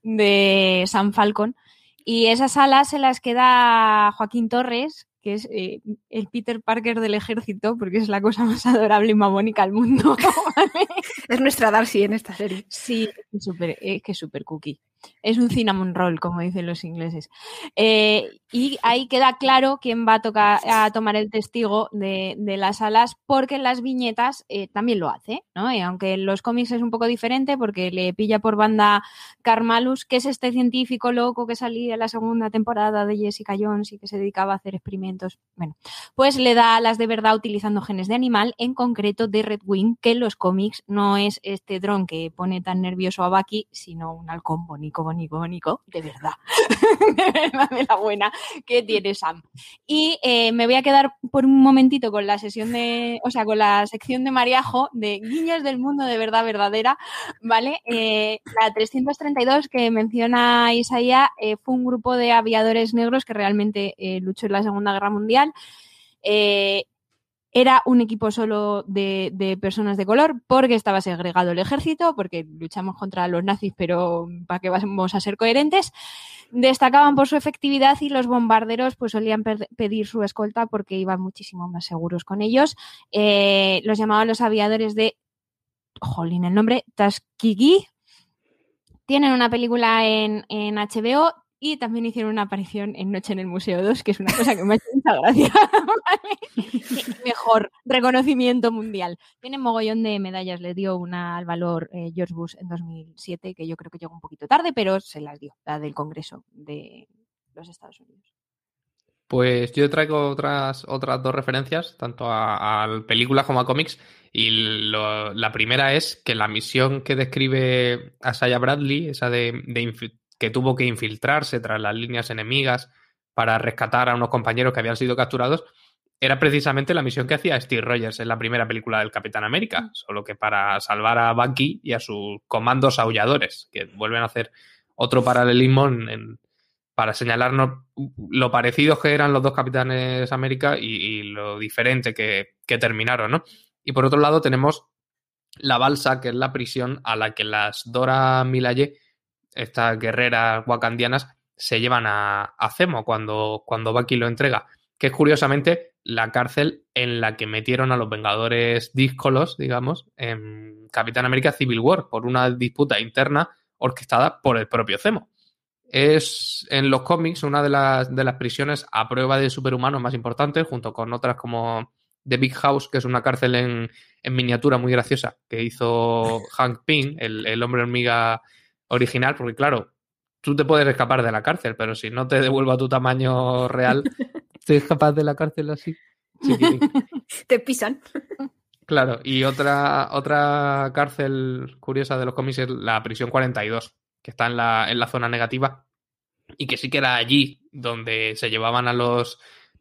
de Sam Falcon. Y esas alas se las queda Joaquín Torres, que es el Peter Parker del ejército, porque es la cosa más adorable y más bonita del mundo. Es nuestra Darcy en esta serie. Sí, que es súper cookie. Es un cinnamon roll, como dicen los ingleses. Y ahí queda claro quién va a tomar el testigo de las alas, porque en las viñetas también lo hace, ¿no? Y aunque en los cómics es un poco diferente, porque le pilla por banda Carmalus, que es este científico loco que salía en la segunda temporada de Jessica Jones y que se dedicaba a hacer experimentos. Bueno, pues le da alas de verdad utilizando genes de animal, en concreto de Red Wing, que en los cómics no es este dron que pone tan nervioso a Bucky, sino un halcón bonito, de verdad. De verdad, de la buena que tiene Sam. Y me voy a quedar por un momentito con la con la sección de Mariajo de guiños del mundo de verdad verdadera, ¿vale? La 332 que menciona Isaías fue un grupo de aviadores negros que realmente luchó en la Segunda Guerra Mundial. Era un equipo solo de personas de color porque estaba segregado el ejército, porque luchamos contra los nazis, pero ¿para qué vamos a ser coherentes? Destacaban por su efectividad y los bombarderos pues solían pedir su escolta porque iban muchísimo más seguros con ellos. Los llamaban los aviadores de... el nombre, Tuskegee. Tienen una película en HBO Y también hicieron una aparición en Noche en el Museo 2, que es una cosa que me ha hecho mucha gracia. ¿Vale? Mejor reconocimiento mundial. Tiene mogollón de medallas. Le dio una al valor George Bush en 2007, que yo creo que llegó un poquito tarde, pero se las dio, la del Congreso de los Estados Unidos. Pues yo traigo otras dos referencias, tanto a películas como a cómics. Y la primera es que la misión que describe Asaya Bradley, esa que tuvo que infiltrarse tras las líneas enemigas para rescatar a unos compañeros que habían sido capturados, era precisamente la misión que hacía Steve Rogers en la primera película del Capitán América, solo que para salvar a Bucky y a sus comandos aulladores, que vuelven a hacer otro paralelismo para señalarnos lo parecidos que eran los dos Capitanes América y lo diferente que terminaron, ¿no? Y por otro lado tenemos la balsa, que es la prisión a la que las Dora Milaje, estas guerreras wakandianas, se llevan a Zemo cuando Bucky lo entrega, que es curiosamente la cárcel en la que metieron a los Vengadores díscolos, digamos, en Capitán América Civil War, por una disputa interna orquestada por el propio Zemo. Es en los cómics una de las prisiones a prueba de superhumanos más importantes, junto con otras como The Big House, que es una cárcel en miniatura muy graciosa, que hizo Hank Pym, el hombre hormiga original, porque claro, tú te puedes escapar de la cárcel, pero si no te devuelvo a tu tamaño real, te escapas de la cárcel así, chiquitín. Te pisan. Claro, y otra cárcel curiosa de los cómics es la prisión 42, que está en la zona negativa, y que sí que era allí donde se llevaban a los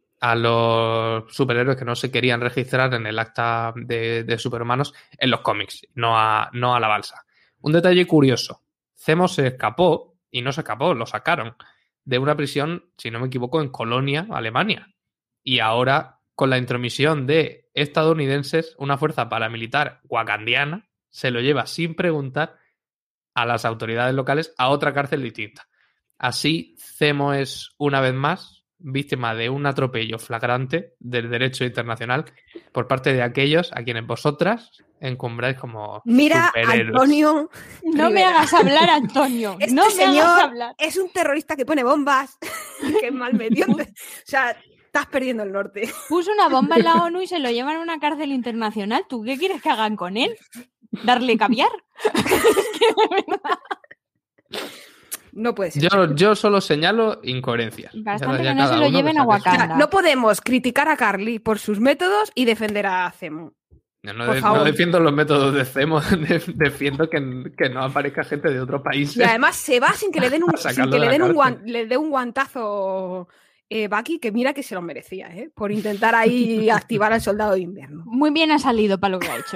superhéroes que no se querían registrar en el acta de superhumanos en los cómics, no a la balsa. Un detalle curioso, Zemo se escapó, y no se escapó, lo sacaron de una prisión, si no me equivoco, en Colonia, Alemania. Y ahora, con la intromisión de estadounidenses, una fuerza paramilitar wakandiana se lo lleva sin preguntar a las autoridades locales a otra cárcel distinta. Así, Zemo es, una vez más, víctima de un atropello flagrante del derecho internacional por parte de aquellos a quienes vosotras encumbráis como Mira, superhéroes. Antonio. No me hagas hablar, Antonio. Este no me señor hagas hablar. es un terrorista que pone bombas. Qué mal metido. O sea, estás perdiendo el norte. Puso una bomba en la ONU y se lo llevan a una cárcel internacional. ¿Tú qué quieres que hagan con él? ¿Darle caviar? Es que de verdad. No puede ser. Yo solo señalo incoherencias. Bastante Ya que no cada se lo uno lleven que a saque O sea, Wakanda. no podemos criticar a Carly por sus métodos y defender a Zemo. Yo Por favor. no defiendo los métodos de Zemo, defiendo que no aparezca gente de otro país. Y además se va sin que le den A sacarlo de la cárcel. le dé un guantazo Bucky, que mira que se lo merecía, por intentar ahí activar al soldado de invierno. Muy bien ha salido para lo que ha hecho.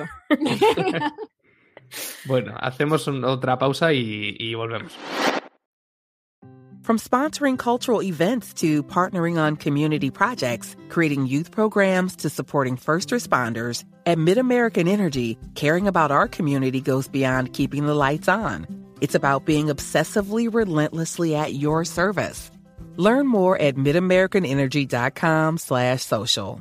Bueno, hacemos otra pausa y volvemos. From sponsoring cultural events to partnering on community projects, creating youth programs to supporting first responders, at MidAmerican Energy, caring about our community goes beyond keeping the lights on. It's about being obsessively relentlessly at your service. Learn more at midamericanenergy.com/social.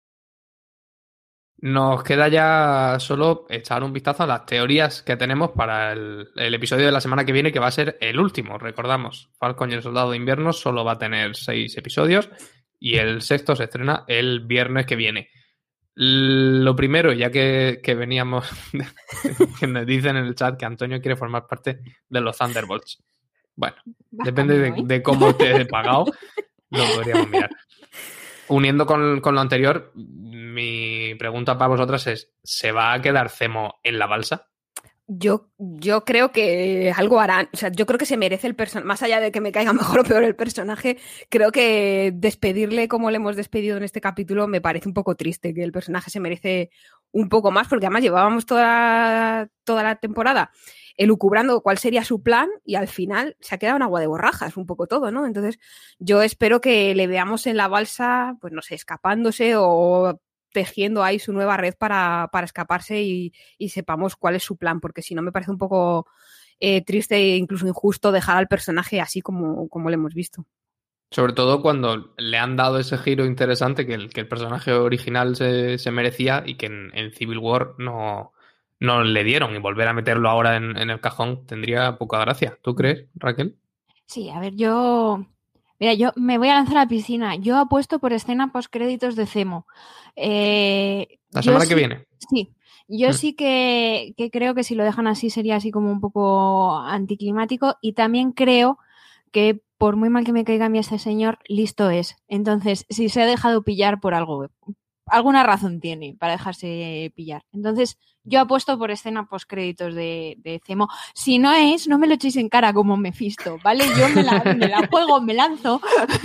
Nos queda ya solo echar un vistazo a las teorías que tenemos para el episodio de la semana que viene, que va a ser el último. Recordamos, Falcon y el Soldado de Invierno solo va a tener 6 episodios y el sexto se estrena el viernes que viene. Lo primero, ya que veníamos, que nos dicen en el chat que Antonio quiere formar parte de los Thunderbolts. Bueno, depende de cómo esté pagado, lo podríamos mirar. Uniendo con lo anterior, mi pregunta para vosotras es, ¿se va a quedar Zemo en la balsa? Yo creo que algo harán. O sea, yo creo que se merece el personaje. Más allá de que me caiga mejor o peor el personaje, creo que despedirle como le hemos despedido en este capítulo me parece un poco triste, que el personaje se merece un poco más, porque además llevábamos toda la temporada elucubrando cuál sería su plan y al final se ha quedado en agua de borrajas un poco todo, ¿no? Entonces yo espero que le veamos en la balsa, pues no sé, escapándose o tejiendo ahí su nueva red para escaparse y sepamos cuál es su plan, porque si no me parece un poco triste e incluso injusto dejar al personaje así como lo hemos visto. Sobre todo cuando le han dado ese giro interesante que el personaje original se merecía y que en Civil War no le dieron, y volver a meterlo ahora en el cajón tendría poca gracia. ¿Tú crees, Raquel? Sí, a ver, Mira, yo me voy a lanzar a la piscina. Yo apuesto por escena postcréditos de Zemo. La semana que viene. Sí, yo sí que creo que si lo dejan así sería así como un poco anticlimático, y también creo que por muy mal que me caiga a mí este señor, listo es. Entonces, si se ha dejado pillar por algo, alguna razón tiene para dejarse pillar. Entonces, yo apuesto por escena postcréditos de Zemo. Si no es, no me lo echéis en cara como Mephisto, ¿vale? Yo me la juego, me lanzo.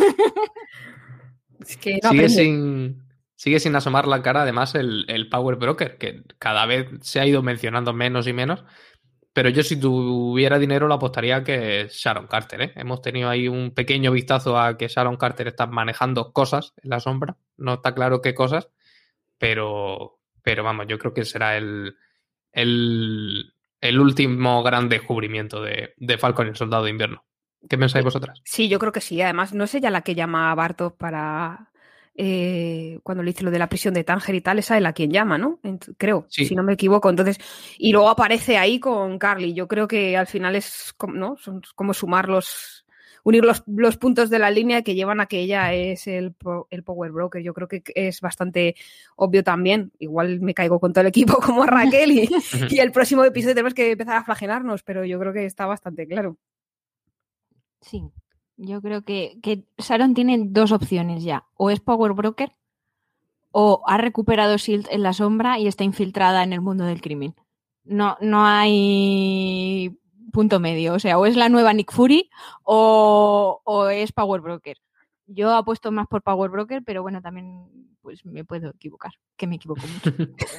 Es que no aprende. Sigue sin asomar la cara, además, el Power Broker, que cada vez se ha ido mencionando menos y menos. Pero yo, si tuviera dinero, lo apostaría a que es Sharon Carter, ¿eh? Hemos tenido ahí un pequeño vistazo a que Sharon Carter está manejando cosas en la sombra. No está claro qué cosas, pero vamos, yo creo que será el último gran descubrimiento de Falcon y el Soldado de Invierno. ¿Qué pensáis vosotras? Sí, yo creo que sí. Además, no es ella la que llama a Bartos para... cuando le dice lo de la prisión de Tánger y tal, esa es la quien llama, ¿no? Creo, Sí. si no me equivoco. Entonces, y luego aparece ahí con Carly. Yo creo que al final es como, ¿no? Son como unir los puntos de la línea que llevan a que ella es el Power Broker. Yo creo que es bastante obvio también. Igual me caigo con todo el equipo como Raquel y el próximo episodio tenemos que empezar a flagelarnos, pero yo creo que está bastante claro. Sí, yo creo que Sharon tiene dos opciones ya. O es Power Broker o ha recuperado S.H.I.E.L.D. en la sombra y está infiltrada en el mundo del crimen. No hay punto medio. O sea, o es la nueva Nick Fury o es Power Broker. Yo apuesto más por Power Broker, pero bueno, también pues me puedo equivocar, que me equivoco mucho.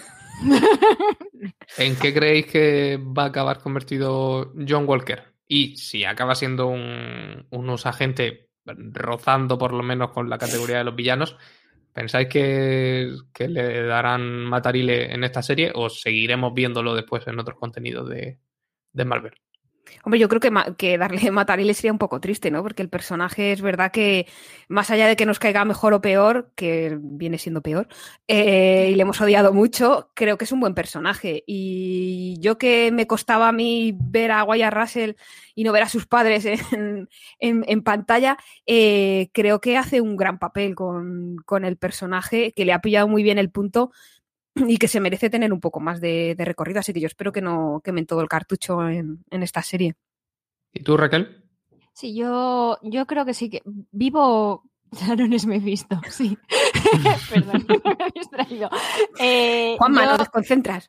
¿En qué creéis que va a acabar convertido John Walker? Y si acaba siendo unos agentes rozando por lo menos con la categoría de los villanos, ¿pensáis que le darán matarile en esta serie o seguiremos viéndolo después en otros contenidos de Marvel? Hombre, yo creo que darle matarile sería un poco triste, ¿no? Porque el personaje es verdad que, más allá de que nos caiga mejor o peor, que viene siendo peor, y le hemos odiado mucho, creo que es un buen personaje. Y yo, que me costaba a mí ver a Wyatt Russell y no ver a sus padres en pantalla, creo que hace un gran papel con el personaje, que le ha pillado muy bien el punto y que se merece tener un poco más de recorrido, así que yo espero que no quemen todo el cartucho en esta serie. ¿Y tú, Raquel? Sí, yo creo que sí, que vivo... Sharon es Mephisto, sí. Perdón, me he distraído. Juanma, no desconcentras.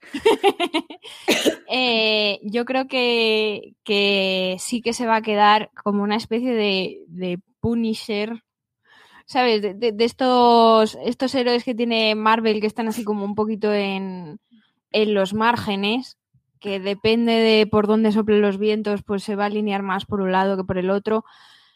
Yo creo que sí que se va a quedar como una especie de Punisher, ¿sabes? De estos héroes que tiene Marvel, que están así como un poquito en los márgenes, que depende de por dónde soplen los vientos, pues se va a alinear más por un lado que por el otro,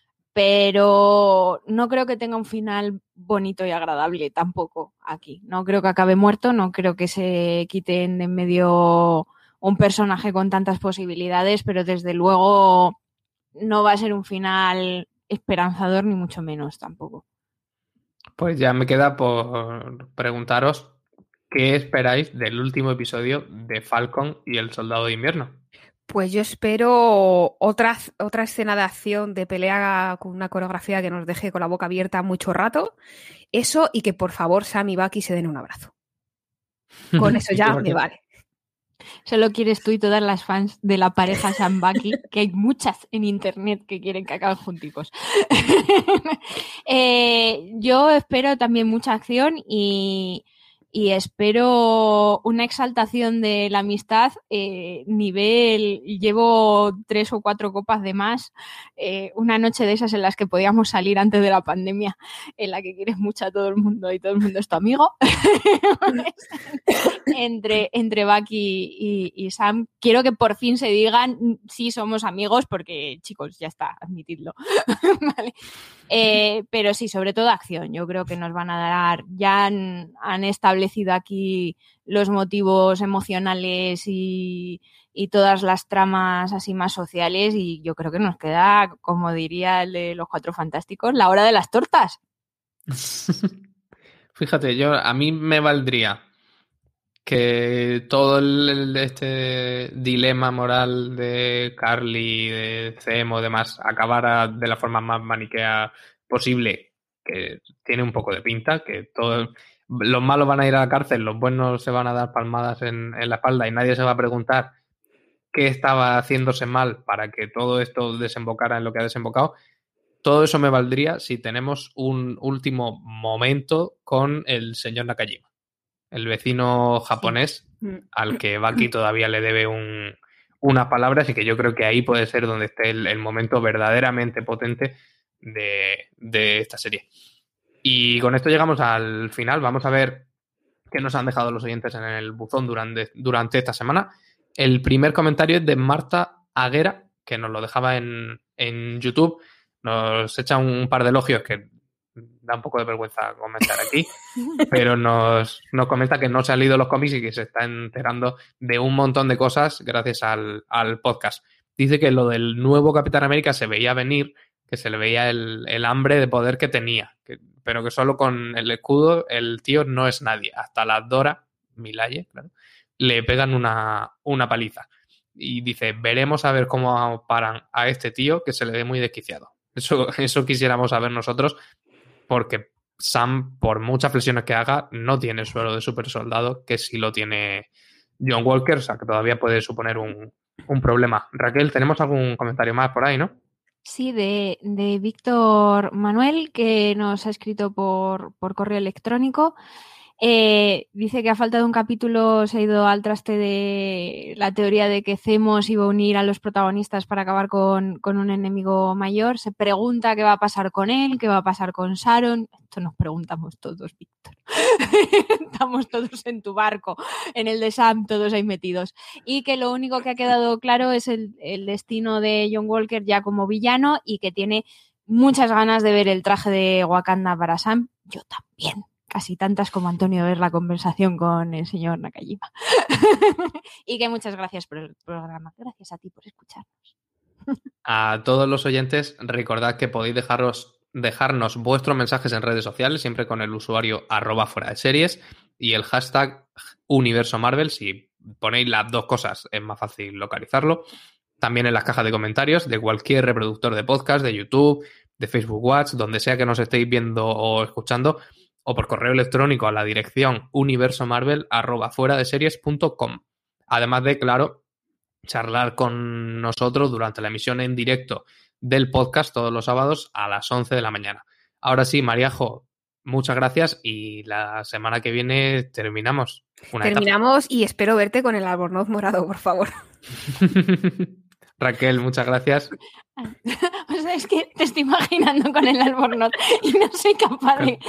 pero no creo que tenga un final bonito y agradable tampoco aquí. No creo que acabe muerto, no creo que se quiten de en medio un personaje con tantas posibilidades, pero desde luego no va a ser un final esperanzador ni mucho menos tampoco. Pues ya me queda por preguntaros qué esperáis del último episodio de Falcon y el Soldado de Invierno. Pues yo espero otra escena de acción, de pelea con una coreografía que nos deje con la boca abierta mucho rato. Eso, y que por favor Sam y Bucky se den un abrazo. Con eso ya me vale. Solo quieres tú y todas las fans de la pareja Sam Bucky, que hay muchas en internet que quieren que acaben junticos. Yo espero también mucha acción y espero una exaltación de la amistad, nivel, llevo 3 o 4 copas de más, una noche de esas en las que podíamos salir antes de la pandemia, en la que quieres mucho a todo el mundo y todo el mundo es tu amigo. entre Bucky y Sam, quiero que por fin se digan sí somos amigos, porque chicos, ya está, admitidlo. Vale. Pero sí, sobre todo acción. Yo creo que nos van a dar, ya han establecido aquí los motivos emocionales y todas las tramas así más sociales, y yo creo que nos queda, como diría el de los Cuatro Fantásticos, la hora de las tortas. Fíjate, a mí me valdría que todo este dilema moral de Carly, de Zemo y demás acabara de la forma más maniquea posible, que tiene un poco de pinta, que todos los malos van a ir a la cárcel, los buenos se van a dar palmadas en la espalda y nadie se va a preguntar qué estaba haciéndose mal para que todo esto desembocara en lo que ha desembocado. Todo eso me valdría si tenemos un último momento con el señor Nakajima, el vecino japonés al que Baki todavía le debe unas palabras, y que yo creo que ahí puede ser donde esté el momento verdaderamente potente de esta serie. Y con esto llegamos al final. Vamos a ver qué nos han dejado los oyentes en el buzón durante esta semana. El primer comentario es de Marta Aguera, que nos lo dejaba en YouTube. Nos echa un par de elogios que da un poco de vergüenza comentar aquí, pero nos comenta que no se han leído los cómics y que se está enterando de un montón de cosas gracias al podcast. Dice que lo del nuevo Capitán América se veía venir, que se le veía el hambre de poder que tenía, pero que solo con el escudo el tío no es nadie. Hasta la Dora Milaje, claro, le pegan una paliza. Y dice, veremos a ver cómo paran a este tío, que se le ve muy desquiciado. Eso quisiéramos saber nosotros, porque Sam, por muchas flexiones que haga, no tiene suelo de super soldado, que sí lo tiene John Walker, o sea que todavía puede suponer un problema. Raquel, ¿tenemos algún comentario más por ahí, no? Sí, de Víctor Manuel, que nos ha escrito por correo electrónico. Dice que a falta de un capítulo se ha ido al traste de la teoría de que Zemo iba a unir a los protagonistas para acabar con un enemigo mayor. Se pregunta qué va a pasar con él, qué va a pasar con Sharon. Esto nos preguntamos todos, Víctor. Estamos todos en tu barco, en el de Sam, todos ahí metidos. Y que lo único que ha quedado claro es el destino de John Walker ya como villano, y que tiene muchas ganas de ver el traje de Wakanda para Sam. Yo también. Casi tantas como Antonio ver la conversación con el señor Nakajima. Y que muchas gracias por el programa. Gracias a ti por escucharnos. A todos los oyentes, recordad que podéis dejarnos vuestros mensajes en redes sociales, siempre con el usuario @fueradeseries y el hashtag Universo Marvel. Si ponéis las dos cosas es más fácil localizarlo. También en las cajas de comentarios de cualquier reproductor de podcast, de YouTube, de Facebook Watch, donde sea que nos estéis viendo o escuchando, o por correo electrónico a la dirección universomarvel@fueradeseries.com. Además de, claro, charlar con nosotros durante la emisión en directo del podcast todos los sábados a las 11 de la mañana. Ahora sí, Mariajo, muchas gracias, y la semana que viene terminamos. Terminamos y espero verte con el albornoz morado, por favor. Raquel, muchas gracias. O sea, es que te estoy imaginando con el albornoz y no soy capaz de...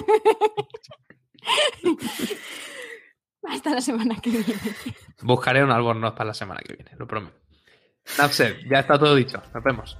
Hasta la semana que viene. Buscaré un albornoz para la semana que viene, lo prometo. Napsed, ya está todo dicho. Nos vemos.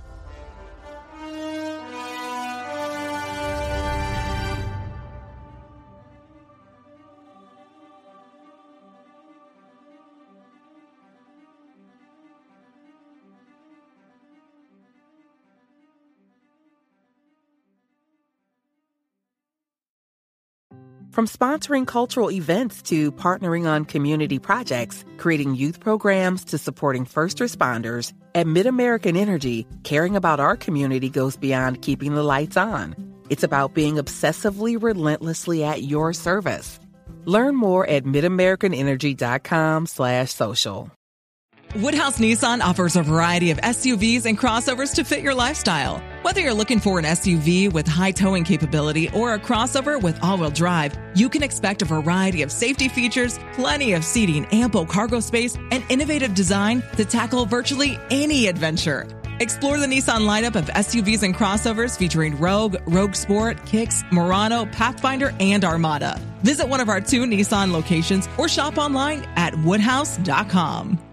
From sponsoring cultural events to partnering on community projects, creating youth programs to supporting first responders, at MidAmerican Energy, caring about our community goes beyond keeping the lights on. It's about being obsessively relentlessly at your service. Learn more at midamericanenergy.com/social. Woodhouse Nissan offers a variety of SUVs and crossovers to fit your lifestyle. Whether you're looking for an SUV with high towing capability or a crossover with all-wheel drive, you can expect a variety of safety features, plenty of seating, ample cargo space, and innovative design to tackle virtually any adventure. Explore the Nissan lineup of SUVs and crossovers featuring Rogue, Rogue Sport, Kicks, Murano, Pathfinder, and Armada. Visit one of our 2 Nissan locations or shop online at woodhouse.com.